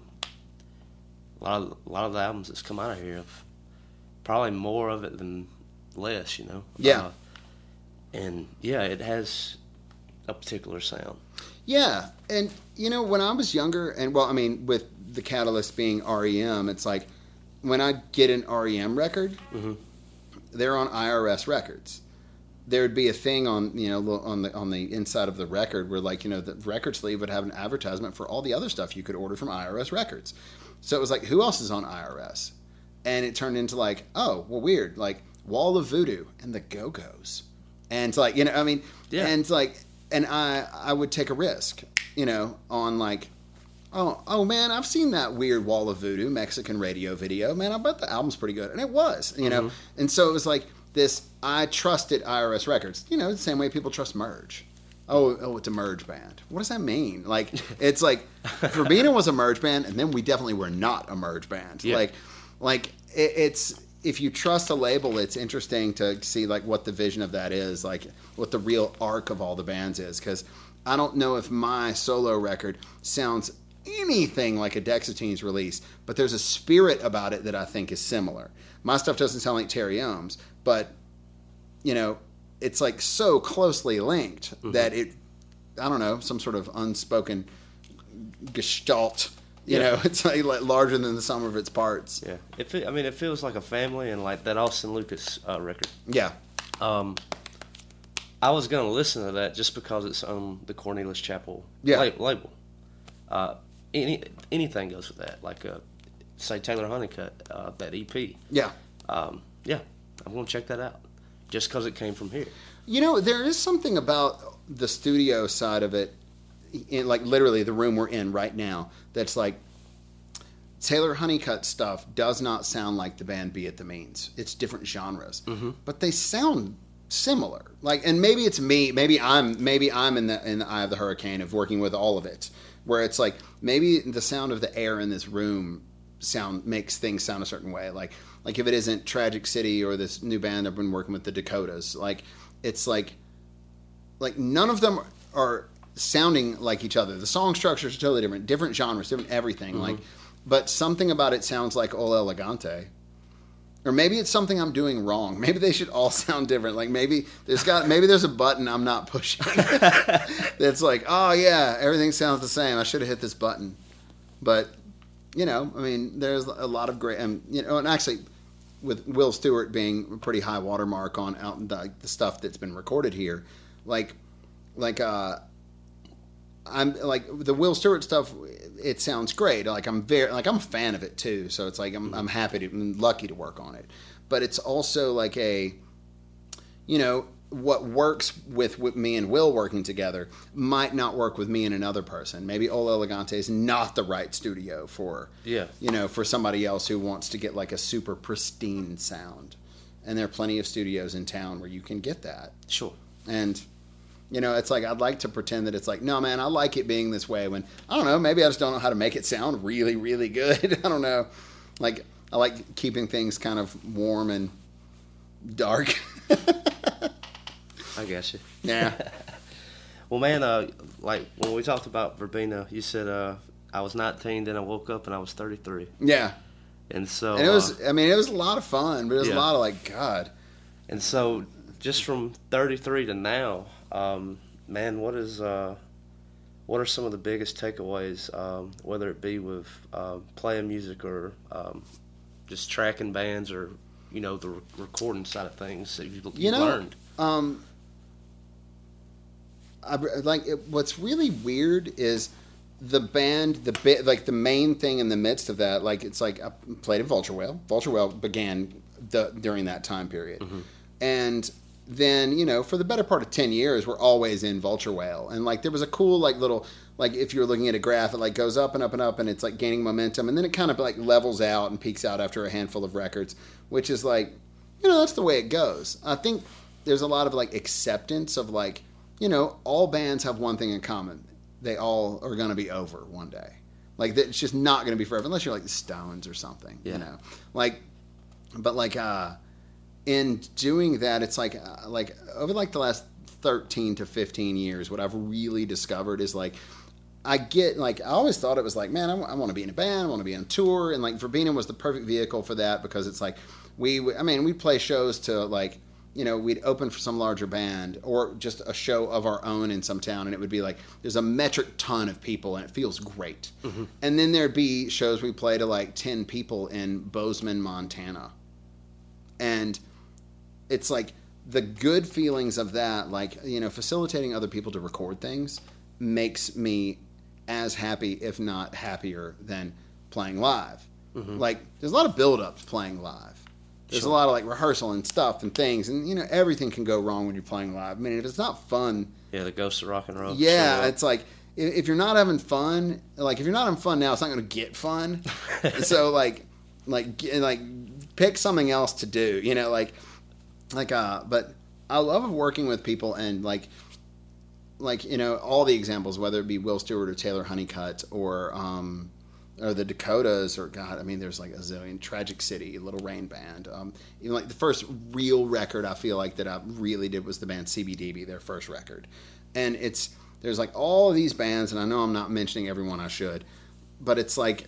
a lot of a lot of the albums that's come out of here, have probably more of it than less, you know. Yeah. Uh, and yeah, it has a particular sound. Yeah, and you know, when I was younger, and well, I mean, with the catalyst being R E M, it's like when I get an R E M record, mm-hmm. they're on I R S Records. there'd be a thing on, you know, on the on the inside of the record where, like, you know, the record sleeve would have an advertisement for all the other stuff you could order from I R S Records. So it was like, who else is on I R S? And it turned into like, oh, well, weird, like Wall of Voodoo and the Go-Go's. And it's like, you know, I mean, yeah. and it's like, and I I would take a risk, you know, on like, oh, oh man, I've seen that weird Wall of Voodoo Mexican radio video. Man, I bet the album's pretty good. And it was, you know. Mm-hmm. And so it was like this, I trusted I R S Records. You know, the same way people trust Merge. Oh, oh, it's a Merge band. What does that mean? Like, it's like, Verbena was a Merge band, and then we definitely were not a Merge band. Yeah. Like, like it, it's, if you trust a label, it's interesting to see, like, what the vision of that is, like, what the real arc of all the bands is. Because I don't know if my solo record sounds anything like a Dexatine's release, but there's a spirit about it that I think is similar. My stuff doesn't sound like Terry Ohms, but, you know, it's like so closely linked mm-hmm. that it, I don't know, some sort of unspoken gestalt, you yeah. know, it's like larger than the sum of its parts. Yeah. It fe- I mean, it feels like a family, and like that Austin Lucas uh, record. Yeah. Um, I was going to listen to that just because it's on the Cornelius Chapel yeah. la- label. Uh, any Anything goes with that, like, uh, say, Taylor Honeycutt, uh, that E P. Yeah. Um, yeah, I'm going to check that out. Just because it came from here. You know, there is something about the studio side of it, in like literally the room we're in right now, that's like, Taylor Honeycutt stuff does not sound like the band Be It The Means. It's different genres. Mm-hmm. But they sound similar. Like, and maybe it's me, maybe I'm maybe I'm in the in the eye of the hurricane of working with all of it, where it's like, maybe the sound of the air in this room sound makes things sound a certain way. Like, like if it isn't Tragic City or this new band I've been working with, the Dakotas, like, it's like, like none of them are sounding like each other. The song structures are totally different, different genres, different everything. Mm-hmm. Like, but something about it sounds like Ole Elegante. Or maybe it's something I'm doing wrong. Maybe they should all sound different. Like, maybe there's got maybe there's a button I'm not pushing. That's like, oh yeah, everything sounds the same. I should have hit this button. But, you know, I mean, there's a lot of great, and you know, and actually, with Will Stewart being a pretty high watermark on out the, the stuff that's been recorded here, like, like uh, I'm like the Will Stewart stuff. It sounds great. Like I'm very like I'm a fan of it too. So it's like I'm I'm happy to I'm lucky to work on it. But it's also like a, you know, what works with, with me and Will working together might not work with me and another person. Maybe Ole Elegante is not the right studio for, yeah. you know, for somebody else who wants to get like a super pristine sound. And there are plenty of studios in town where you can get that. Sure. And, you know, it's like I'd like to pretend that it's like, no, man, I like it being this way when, I don't know, maybe I just don't know how to make it sound really, really good. I don't know. Like, I like keeping things kind of warm and dark. I guess you. Yeah. Well, man, uh, like when we talked about Verbena, you said uh, I was nineteen, then I woke up and I was thirty-three. Yeah. And so. And it was, uh, I mean, it was a lot of fun, but it was yeah. a lot of like, God. And so, just from thirty-three to now, um, man, what is, uh, what are some of the biggest takeaways, um, whether it be with uh, playing music or um, just tracking bands or, you know, the re- recording side of things that you've, you've you know, learned? Um, I, like it, what's really weird is the band, the bit, like the main thing in the midst of that. Like it's like I played in Vulture Whale. Vulture Whale began the, during that time period, mm-hmm. and then you know for the better part of ten years, we're always in Vulture Whale. And like there was a cool like little like if you're looking at a graph, it like goes up and up and up, and it's like gaining momentum, and then it kind of like levels out and peaks out after a handful of records, which is like you know that's the way it goes. I think there's a lot of like acceptance of like. You know, all bands have one thing in common. They all are going to be over one day. Like, it's just not going to be forever, unless you're like the Stones or something, yeah. you know. Like, but like, uh, in doing that, it's like, uh, like, over like the last thirteen to fifteen years, what I've really discovered is like, I get, like, I always thought it was like, man, I, w- I want to be in a band, I want to be on tour, and like, Verbena was the perfect vehicle for that because it's like, we, I mean, we'd play shows to like, you know, we'd open for some larger band or just a show of our own in some town, and it would be like there's a metric ton of people, and it feels great. Mm-hmm. And then there'd be shows we play to like ten people in Bozeman, Montana, and it's like the good feelings of that, like, you know, facilitating other people to record things makes me as happy, if not happier, than playing live. Mm-hmm. Like, there's a lot of build-up to playing live. There's sure. a lot of, like, rehearsal and stuff and things. And, you know, everything can go wrong when you're playing live. I mean, if it's not fun... Yeah, the ghost of rock and roll. Yeah, it's like, if you're not having fun, like, if you're not having fun now, it's not going to get fun. So, like, like, like, pick something else to do, you know, like, like, uh, but I love working with people and, like, like, you know, all the examples, whether it be Will Stewart or Taylor Honeycutt or, um, or the Dakotas, or God, I mean, there's like a zillion. Tragic City, Little Rain Band. Um, even like the first real record I feel like that I really did was the band C B D B, their first record. And it's, there's like all of these bands, and I know I'm not mentioning everyone I should, but it's like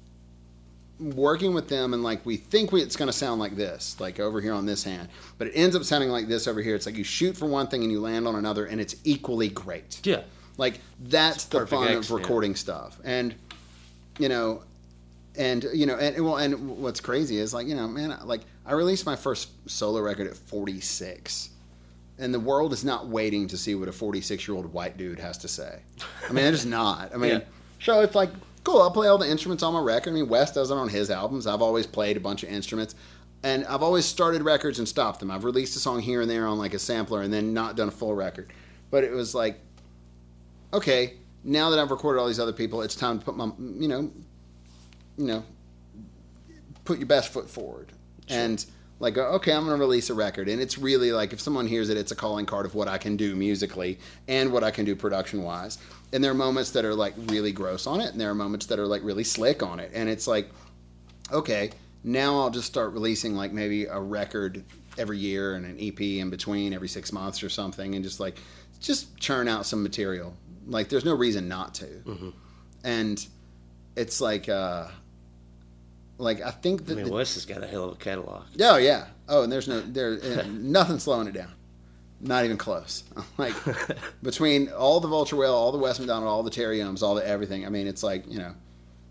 working with them and like we think we, it's going to sound like this, like over here on this hand, but it ends up sounding like this over here. It's like you shoot for one thing and you land on another, and it's equally great. Yeah. Like that's the fun X, of recording yeah. stuff. And, you know, and, you know, and well, and what's crazy is like, you know, man, like I released my first solo record at forty-six, and the world is not waiting to see what a forty-six year old white dude has to say. I mean, they're just not. I mean, yeah. so it's like, cool, I'll play all the instruments on my record. I mean, Wes does it on his albums. I've always played a bunch of instruments, and I've always started records and stopped them. I've released a song here and there on like a sampler and then not done a full record. But it was like, okay, now that I've recorded all these other people, it's time to put my, you know, you know, put your best foot forward. Sure. And like, okay, I'm going to release a record. And it's really like, if someone hears it, it's a calling card of what I can do musically and what I can do production-wise. And there are moments that are like really gross on it, and there are moments that are like really slick on it. And it's like, okay, now I'll just start releasing like maybe a record every year and an E P in between every six months or something, and just like, just churn out some material. Like, there's no reason not to. Mm-hmm. And it's like, uh, like I think that I mean, Wes has got a hell of a catalog. Oh yeah. Oh, and there's no there nothing slowing it down. Not even close. Like between all the Vulture Whale, all the Wes McDonald, all the Terry Ohms, all the everything. I mean, it's like, you know,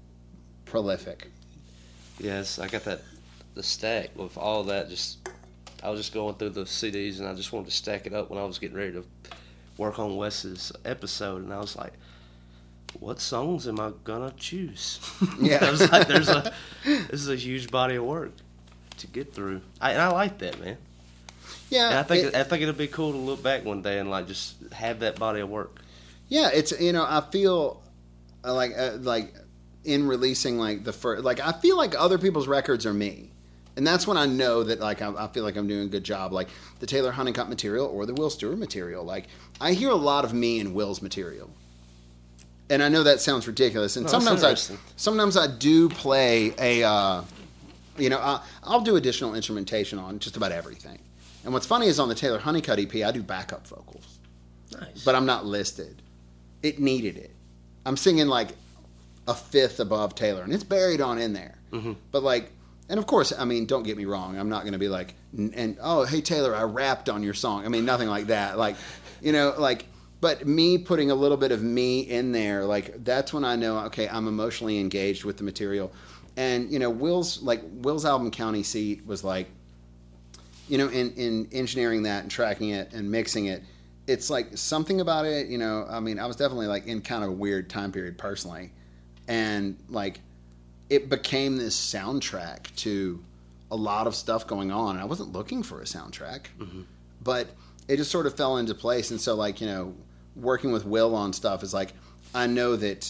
prolific. Yes, I got that the stack with all that. Just I was just going through the C Ds, and I just wanted to stack it up when I was getting ready to work on Wes's episode, and I was like, what songs am I gonna choose? Yeah. I was like, there's a this is a huge body of work to get through. I, and I like that, man. Yeah. And I think it, I think it'll be cool to look back one day and like just have that body of work. Yeah, it's, you know, I feel like uh, like in releasing like the first, like I feel like other people's records are me. And that's when I know that, like, I, I feel like I'm doing a good job. Like, the Taylor Honeycutt material or the Will Stewart material. Like, I hear a lot of me in Will's material. And I know that sounds ridiculous. And no, sometimes I sometimes I do play a, uh, you know, I, I'll do additional instrumentation on just about everything. And what's funny is on the Taylor Honeycutt E P, I do backup vocals. Nice. But I'm not listed. It needed it. I'm singing, like, a fifth above Taylor. And it's buried on in there. Mm-hmm. But, like... And of course, I mean, don't get me wrong. I'm not going to be like, and oh, hey Taylor, I rapped on your song. I mean, nothing like that. Like, you know, like, but me putting a little bit of me in there, like, that's when I know, okay, I'm emotionally engaged with the material. And you know, Will's like Will's album County Seat was like, you know, in in engineering that and tracking it and mixing it, it's like something about it. You know, I mean, I was definitely like in kind of a weird time period personally, and like. It became this soundtrack to a lot of stuff going on. And I wasn't looking for a soundtrack, mm-hmm. but it just sort of fell into place. And so, like, you know, working with Will on stuff is like, I know that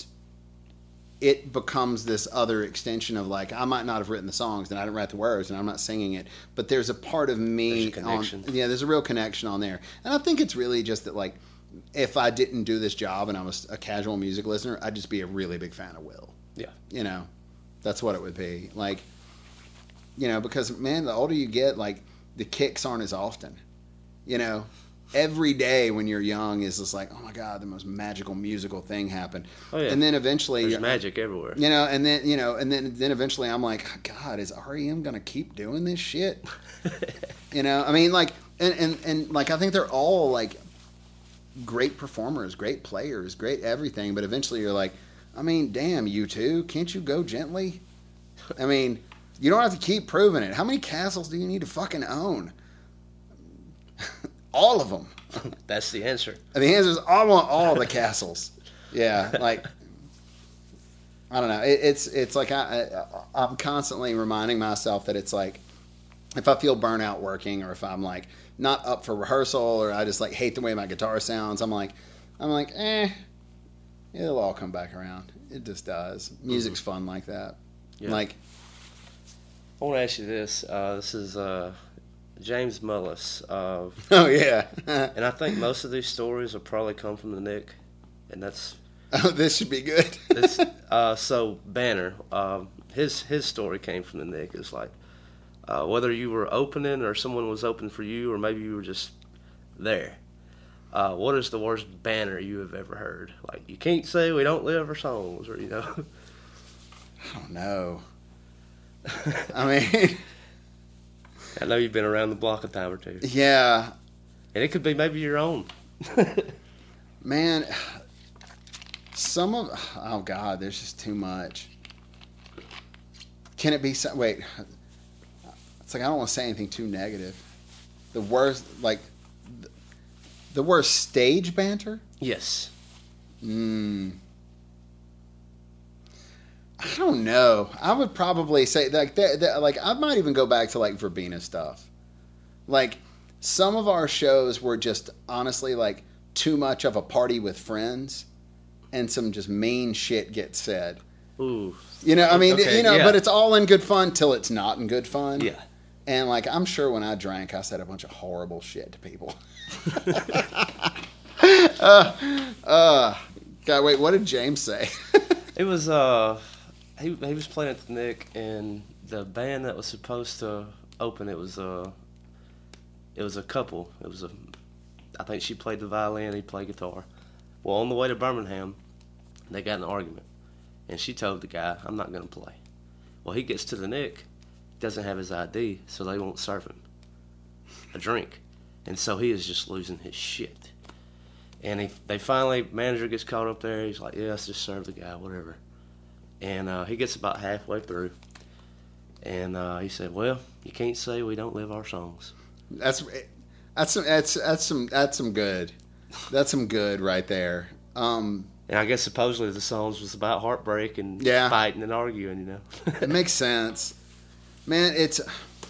it becomes this other extension of, like, I might not have written the songs and I didn't write the words and I'm not singing it, but there's a part of me. There's a connection. On, yeah, there's a real connection on there. And I think it's really just that, like, if I didn't do this job and I was a casual music listener, I'd just be a really big fan of Will. Yeah. You know? That's what it would be. Like, you know, because, man, the older you get, like, the kicks aren't as often. You know, every day when you're young is just like, oh, my God, the most magical musical thing happened. Oh, yeah. And then eventually... There's magic everywhere. You know, and then, you know, and then, then eventually I'm like, God, is R E M going to keep doing this shit? You know, I mean, like, and, and, and, like, I think they're all, like, great performers, great players, great everything. But eventually you're like, I mean, damn, you two, can't you go gently? I mean, you don't have to keep proving it. How many castles do you need to fucking own? all of them. That's the answer. And the answer is I want all the castles. Yeah, like I don't know. It, it's it's like I, I I'm constantly reminding myself that it's like if I feel burnout working, or if I'm like not up for rehearsal, or I just like hate the way my guitar sounds, I'm like I'm like eh, it'll all come back around. It just does. Music's mm-hmm. fun like that. Yeah. Like I want to ask you this. Uh, this is uh, James Mullis. Uh, oh yeah. And I think most of these stories will probably come from the Nick, and that's. Oh, this should be good. this, uh, so Banner, um, his his story came from the Nick. It's like uh, whether you were opening or someone was open for you, or maybe you were just there. Uh, what is the worst banner you have ever heard? Like, you can't say we don't live our songs, or you know. I don't know. I mean, I know you've been around the block a time or two. Yeah, and it could be maybe your own. Man. Some of, oh God, there's just too much. Can it be, some, wait, it's like I don't want to say anything too negative. The worst, like, the worst stage banter? Yes. Hmm. I don't know. I would probably say, like, that, that, like I might even go back to, like, Verbena stuff. Like, some of our shows were just, honestly, like, too much of a party with friends. And some just mean shit gets said. Ooh. You know, I mean, okay, you know, yeah. but it's all in good fun till it's not in good fun. Yeah. And, like, I'm sure when I drank, I said a bunch of horrible shit to people. uh, uh, God, wait, what did James say? It was, uh, he, he was playing at the Nick, and the band that was supposed to open, it was, uh, it was a couple. It was a, I think she played the violin, he played guitar. Well, on the way to Birmingham, they got in an argument, and she told the guy, I'm not going to play. Well, he gets to the Nick, doesn't have his I D, so they won't serve him a drink. And so he is just losing his shit. And he, they finally, manager gets caught up there, he's like, yeah, let's just serve the guy, whatever. And uh, he gets about halfway through, and uh, he said, well, you can't say we don't live our songs. That's, that's, some, that's, that's, some, that's some good. That's some good right there. Um, and I guess supposedly the songs was about heartbreak and yeah. fighting and arguing, you know. It makes sense. Man, it's...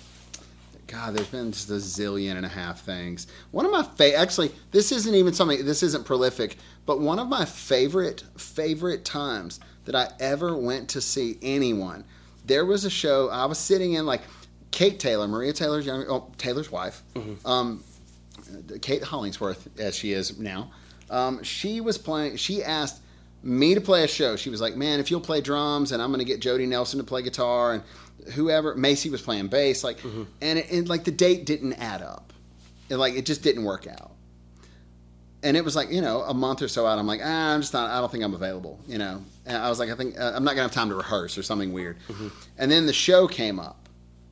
God, there's been just a zillion and a half things. One of my... Fa- actually, this isn't even something... This isn't prolific, but one of my favorite, favorite times that I ever went to see anyone, there was a show... I was sitting in, like, Kate Taylor, Maria Taylor's young, oh, Taylor's wife, mm-hmm. um... Kate Hollingsworth, as she is now, um, she was playing, she asked me to play a show. She was like, man, if you'll play drums, and I'm going to get Jody Nelson to play guitar, and whoever, Macy was playing bass, like, mm-hmm. and, it, and like the date didn't add up. It, like, it just didn't work out. And it was like, you know, a month or so out, I'm like, ah, I'm just not, I don't think I'm available, you know. And I was like, I think, uh, I'm not going to have time to rehearse or something weird. Mm-hmm. And then the show came up,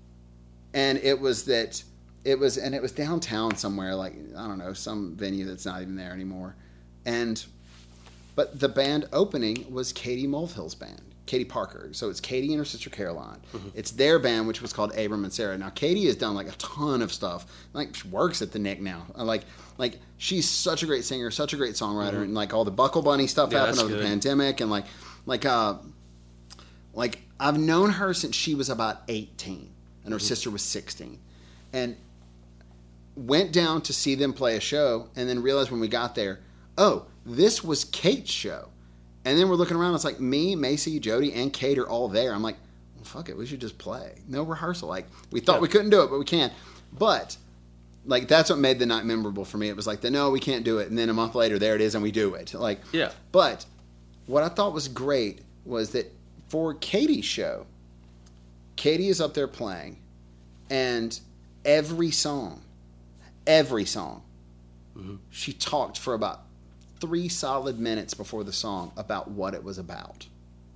and it was that, It was, and it was downtown somewhere, like, I don't know, some venue that's not even there anymore. And, but the band opening was Katie Mulvihill's band, Katie Parker. So it's Katie and her sister Caroline. Mm-hmm. It's their band, which was called Abram and Sarah. Now, Katie has done, like, a ton of stuff. Like, she works at the Nick now. Like, like she's such a great singer, such a great songwriter. Mm-hmm. And, like, all the Buckle Bunny stuff yeah, happened over good. the pandemic. And, like, like, uh, like, I've known her since she was about eighteen. And her mm-hmm. sister was sixteen. And went down to see them play a show, and then realized when we got there, oh, this was Kate's show. And then we're looking around, it's like me, Macy, Jody, and Kate are all there. I'm like, well, fuck it, we should just play. No rehearsal. Like, we thought yeah. we couldn't do it, but we can. But, like, that's what made the night memorable for me. It was like, the, no, we can't do it. And then a month later, there it is, and we do it. Like, yeah. But what I thought was great was that for Katie's show, Katie is up there playing, and every song, Every song. Mm-hmm. She talked for about three solid minutes before the song about what it was about.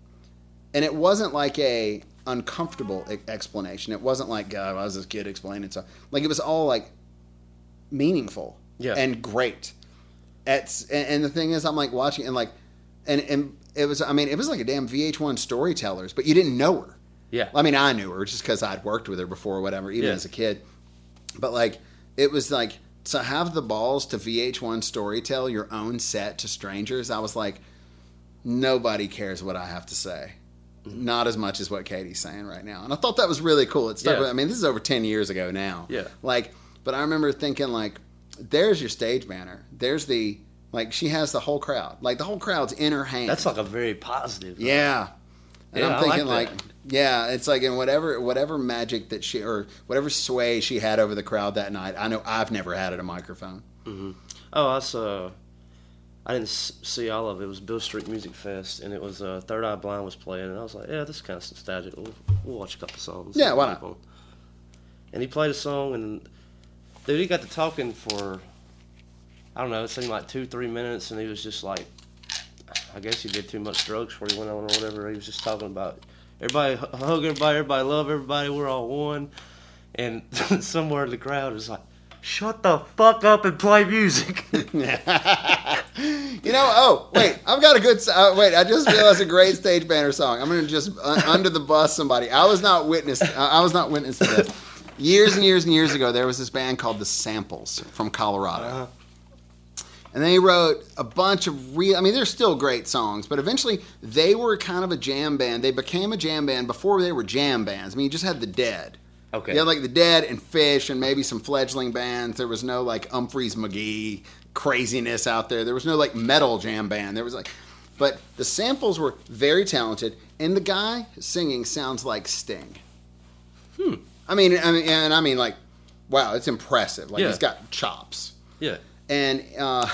And it wasn't like a uncomfortable e- explanation. It wasn't like, God, I was this kid explaining stuff. Like, it was all, like, meaningful yeah. and great. It's, and, and the thing is, I'm, like, watching, and, like, and, and it was, I mean, it was like a damn V H one Storytellers, but you didn't know her. Yeah. I mean, I knew her just because I'd worked with her before or whatever, even yeah. as a kid. But, like, it was like to have the balls to V H one storytell your own set to strangers, I was like, nobody cares what I have to say. Mm-hmm. Not as much as what Katie's saying right now. And I thought that was really cool. It's yeah. I mean, this is over ten years ago now. Yeah. Like, but I remember thinking, like, there's your stage banner. There's the, like, she has the whole crowd. Like, the whole crowd's in her hand. That's like a very positive. Yeah. And yeah, I'm thinking, like, like, yeah, it's like in whatever whatever magic that she, or whatever sway she had over the crowd that night, I know I've never had at a microphone. Mm-hmm. Oh, I saw, I didn't see all of it. It was Bill Street Music Fest, and it was uh, Third Eye Blind was playing, and I was like, yeah, this is kind of nostalgic. We'll, we'll watch a couple songs. Yeah, why not? And he played a song, and dude, he got to talking for, I don't know, it seemed like two, three minutes, and he was just like, I guess he did too much drugs before he went on or whatever. He was just talking about everybody hug everybody, everybody love everybody, we're all one. And somewhere in the crowd is like, shut the fuck up and play music. You know, oh, wait, I've got a good, uh, wait, I just realized a great stage banner song. I'm going to just uh, under the bus somebody. I was not witness, uh, I was not witness to this. Years and years and years ago, there was this band called The Samples from Colorado. Uh-huh. And they wrote a bunch of real, I mean, they're still great songs, but eventually they were kind of a jam band. They became a jam band before they were jam bands. I mean, you just had The Dead. Okay. You had like The Dead and Fish and maybe some fledgling bands. There was no like Humphreys McGee craziness out there. There was no like metal jam band. There was like, but the Samples were very talented, and the guy singing sounds like Sting. Hmm. I mean, I mean, and I mean like, wow, it's impressive. Like yeah. he's got chops. Yeah. And uh,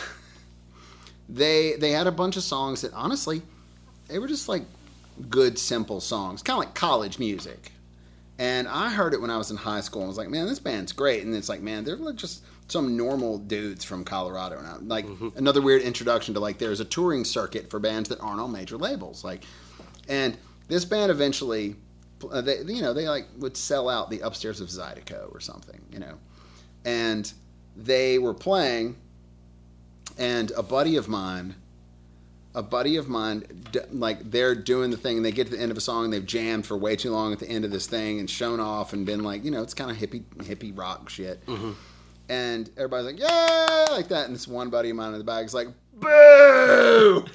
they they had a bunch of songs that honestly, they were just like good, simple songs, kind of like college music. And I heard it when I was in high school and was like, man, this band's great. And it's like, man, they're just some normal dudes from Colorado. And I, like mm-hmm. another weird introduction to like there's a touring circuit for bands that aren't on major labels. Like, and this band eventually, uh, they you know they like would sell out the upstairs of Zydeco or something, you know, and they were playing. And a buddy of mine, a buddy of mine, like they're doing the thing, and they get to the end of a song, and they've jammed for way too long at the end of this thing, and shown off, and been like, you know, it's kind of hippie, hippie rock shit. Mm-hmm. And everybody's like, yeah, like that. And this one buddy of mine in the back is like, boo,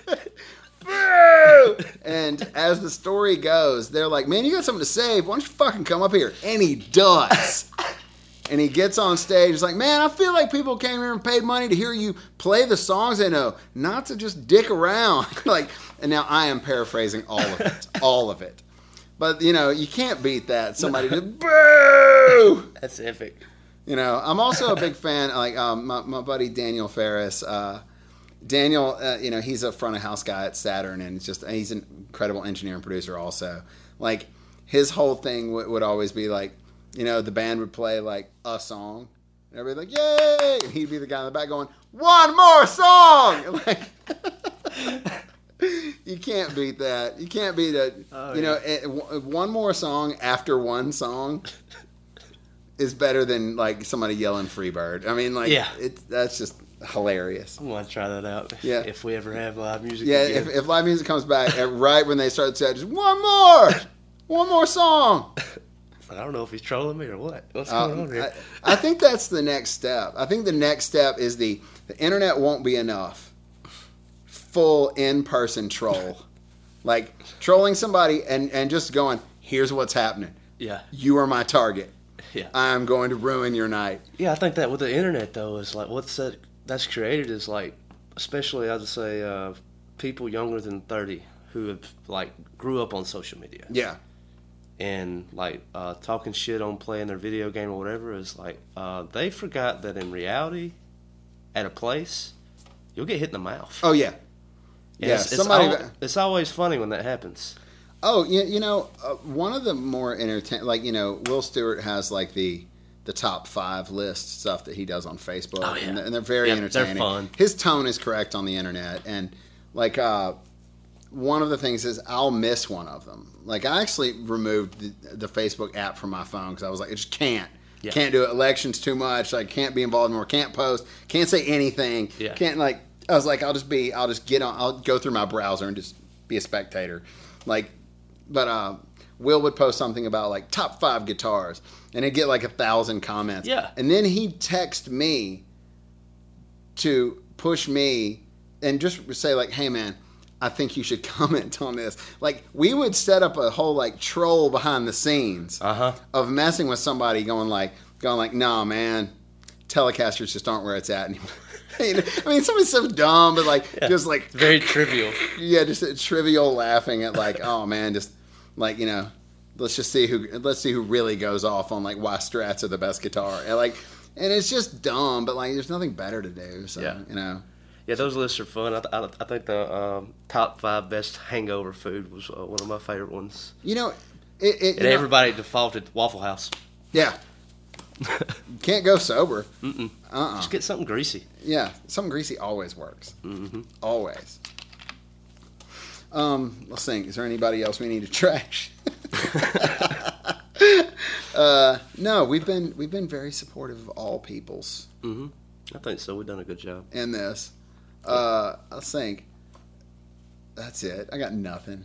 boo. And as the story goes, they're like, man, you got something to say. Why don't you fucking come up here? And he does. And he gets on stage. He's like, man, I feel like people came here and paid money to hear you play the songs they know, not to just dick around. Like, and now I am paraphrasing all of it, all of it. But you know, you can't beat that. Somebody just boo. That's epic. You know, I'm also a big fan. Like um, my my buddy Daniel Ferris. Uh, Daniel, uh, you know, he's a front of house guy at Saturn, and it's just he's an incredible engineer and producer. Also, like his whole thing w- would always be like. You know, the band would play, like, a song. And everybody'd be like, yay! And he'd be the guy in the back going, one more song! Like, you can't beat that. You can't beat it. Oh, you yeah. know, it, one more song after one song is better than, like, somebody yelling Freebird. I mean, like, yeah. it, that's just hilarious. I'm going to try that out yeah. if we ever have live music Yeah, again. if, if live music comes back, right when they start the set, just one more! One more song! I don't know if he's trolling me or what. What's uh, going on here? I, I think that's the next step. I think the next step is the, the internet won't be enough. Full in-person troll. Like, trolling somebody and, and just going, here's what's happening. Yeah. You are my target. Yeah. I'm going to ruin your night. Yeah, I think that with the internet, though, is like, what's that that's created is like, especially, I'd say, uh, people younger than thirty who have, like, grew up on social media. Yeah. And like uh, talking shit on playing their video game or whatever is like uh, they forgot that in reality, at a place, you'll get hit in the mouth. Oh yeah, and yeah. It's, Somebody. It's, al- it's always funny when that happens. Oh, you, you know, uh, one of the more entertain, like you know, Will Stewart has like the the top five list stuff that he does on Facebook, oh, yeah. and, and they're very yeah, entertaining. They're fun. His tone is correct on the internet, and like. Uh, One of the things is I'll miss one of them. Like I actually removed the, the Facebook app from my phone because I was like, I just can't, yeah. can't do it. Elections too much. Like can't be involved anymore. Can't post. Can't say anything. Yeah. Can't like. I was like, I'll just be. I'll just get on. I'll go through my browser and just be a spectator. Like, but uh, Will would post something about like top five guitars, and it'd get like a thousand comments. Yeah. And then he'd text me to push me and just say like, hey man, I think you should comment on this. Like, we would set up a whole like troll behind the scenes Uh-huh. of messing with somebody, going like, going like, no man, Telecasters just aren't where it's at anymore. I mean, something's so dumb, but like, Yeah. just like, It's very trivial. yeah, just a trivial laughing at like, oh man, just like, you know, let's just see who, let's see who really goes off on like why Strats are the best guitar, and like, and it's just dumb, but like, there's nothing better to do, so Yeah. you know. Yeah, those lists are fun. I, I, I think the um, top five best hangover food was uh, one of my favorite ones. You know, it, it you And know, everybody defaulted Waffle House. yeah, can't go sober. Mm-mm. Uh-uh. Just get something greasy. Yeah, something greasy always works. Mm-hmm. Always. Um, let's think. Is there anybody else we need to trash? uh, no, we've been we've been very supportive of all peoples Mm-hmm. I think so. We've done a good job. in this. Uh, I think that's it. I got nothing.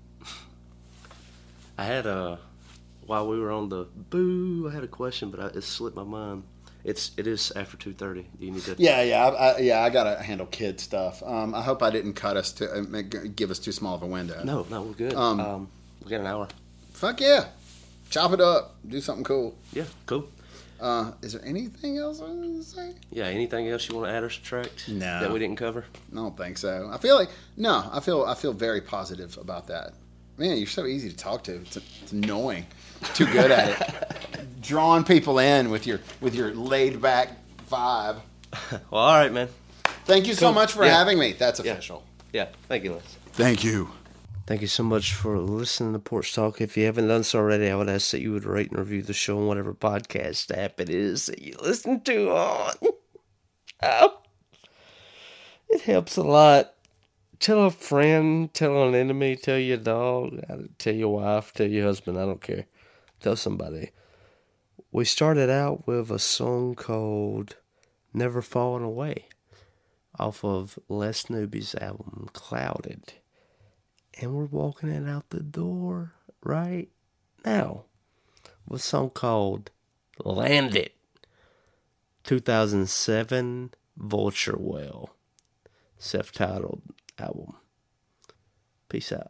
I had a while we were on the boo. I had a question, but I, it slipped my mind. It's it is after two thirty. Do you need to? Yeah, yeah, I, I, yeah. I gotta handle kid stuff. Um, I hope I didn't cut us to uh, make, give us too small of a window. No, no, we're good. Um, Um, we got an hour. Fuck yeah, chop it up. Do something cool. Yeah, cool. Uh, is there anything else I want to say? Yeah. Anything else you want to add or subtract? No. That we didn't cover. I don't think so. I feel like no. I feel I feel very positive about that. Man, you're so easy to talk to. It's, it's annoying. Too good at it. Drawing people in with your with your laid back vibe. Well, all right, man. Thank you so Cool. much for Yeah. having me. That's Yeah. official. Yeah. Thank you, Les. Thank you. Thank you so much for listening to Porch Talk. If you haven't done so already, I would ask that you would rate and review the show on whatever podcast app it is that you listen to on. Oh, it helps a lot. Tell a friend, tell an enemy, tell your dog, tell your wife, tell your husband, I don't care. Tell somebody. We started out with a song called Never Fallen Away off of Les Newby's album Clouded. And we're walking it out the door right now with a song called Land It. two thousand seven Vulture Well. Self-titled album. Peace out.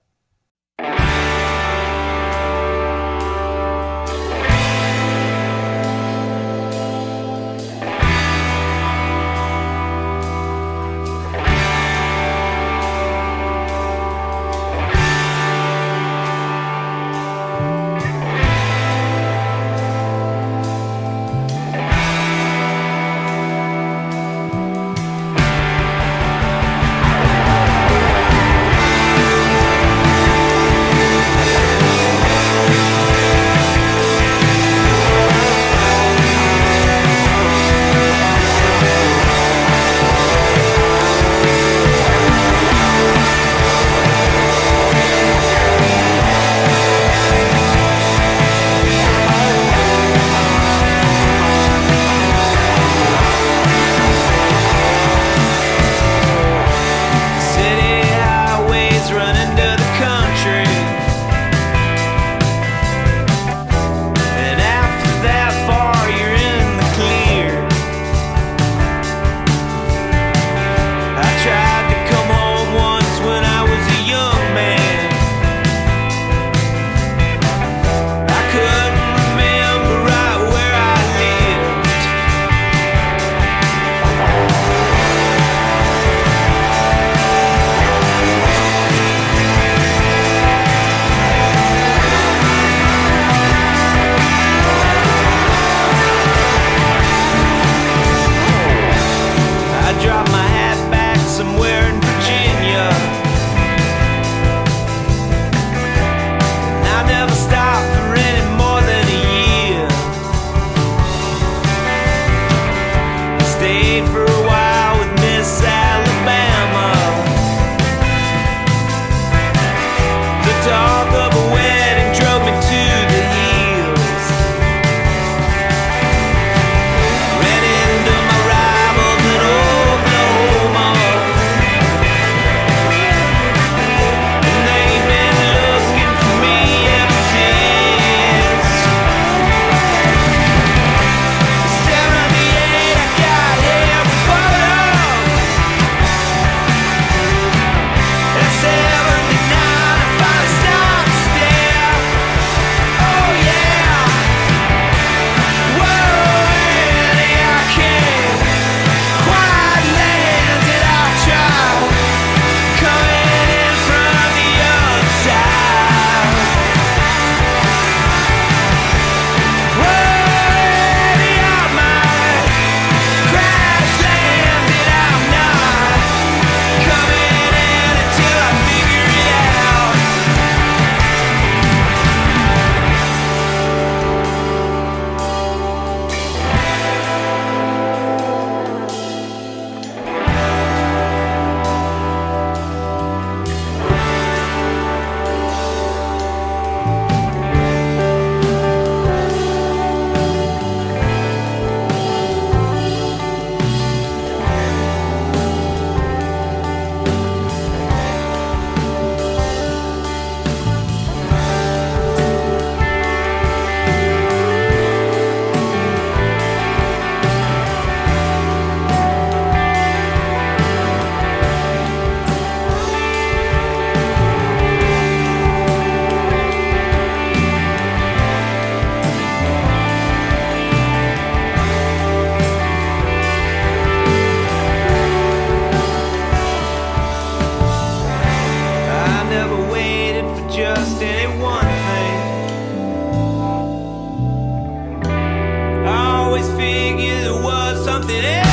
figure there was something else.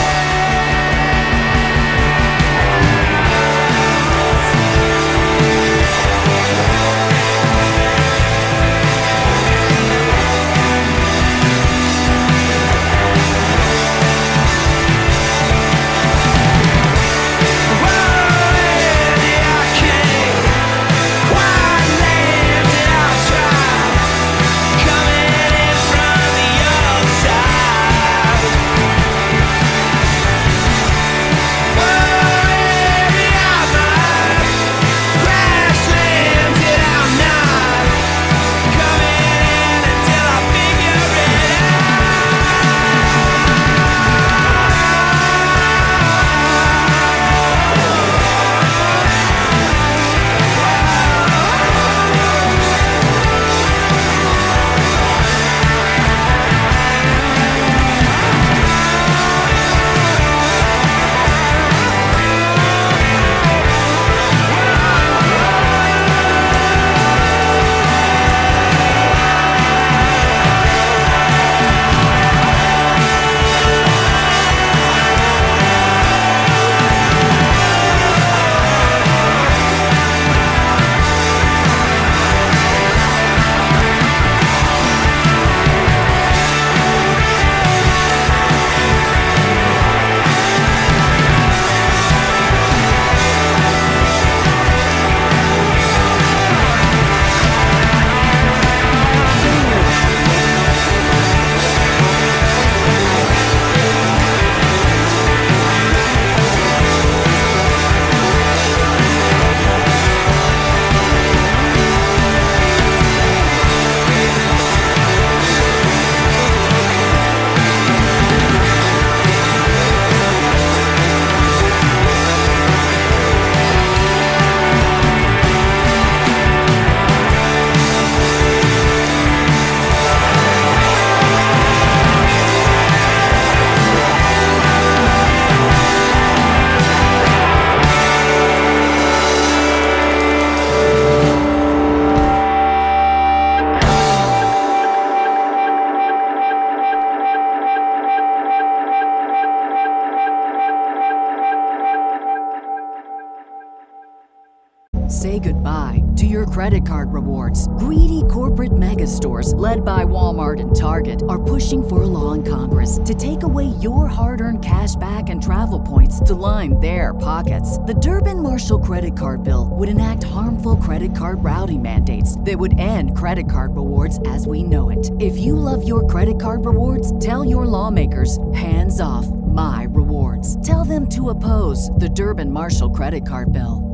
Say goodbye to your credit card rewards. Greedy corporate mega stores, led by Walmart and Target, are pushing for a law in Congress to take away your hard-earned cash back and travel points to line their pockets. The Durbin-Marshall credit card bill would enact harmful credit card routing mandates that would end credit card rewards as we know it. If you love your credit card rewards, tell your lawmakers, hands off my rewards. Tell them to oppose the Durbin-Marshall credit card bill.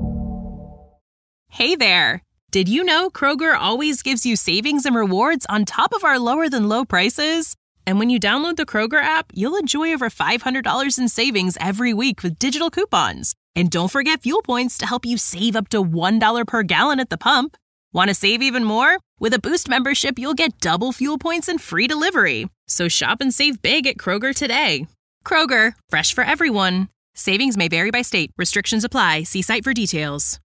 Hey there! Did you know Kroger always gives you savings and rewards on top of our lower-than-low prices? And when you download the Kroger app, you'll enjoy over five hundred dollars in savings every week with digital coupons. And don't forget fuel points to help you save up to one dollar per gallon at the pump. Want to save even more? With a Boost membership, you'll get double fuel points and free delivery. So shop and save big at Kroger today. Kroger, fresh for everyone. Savings may vary by state. Restrictions apply. See site for details.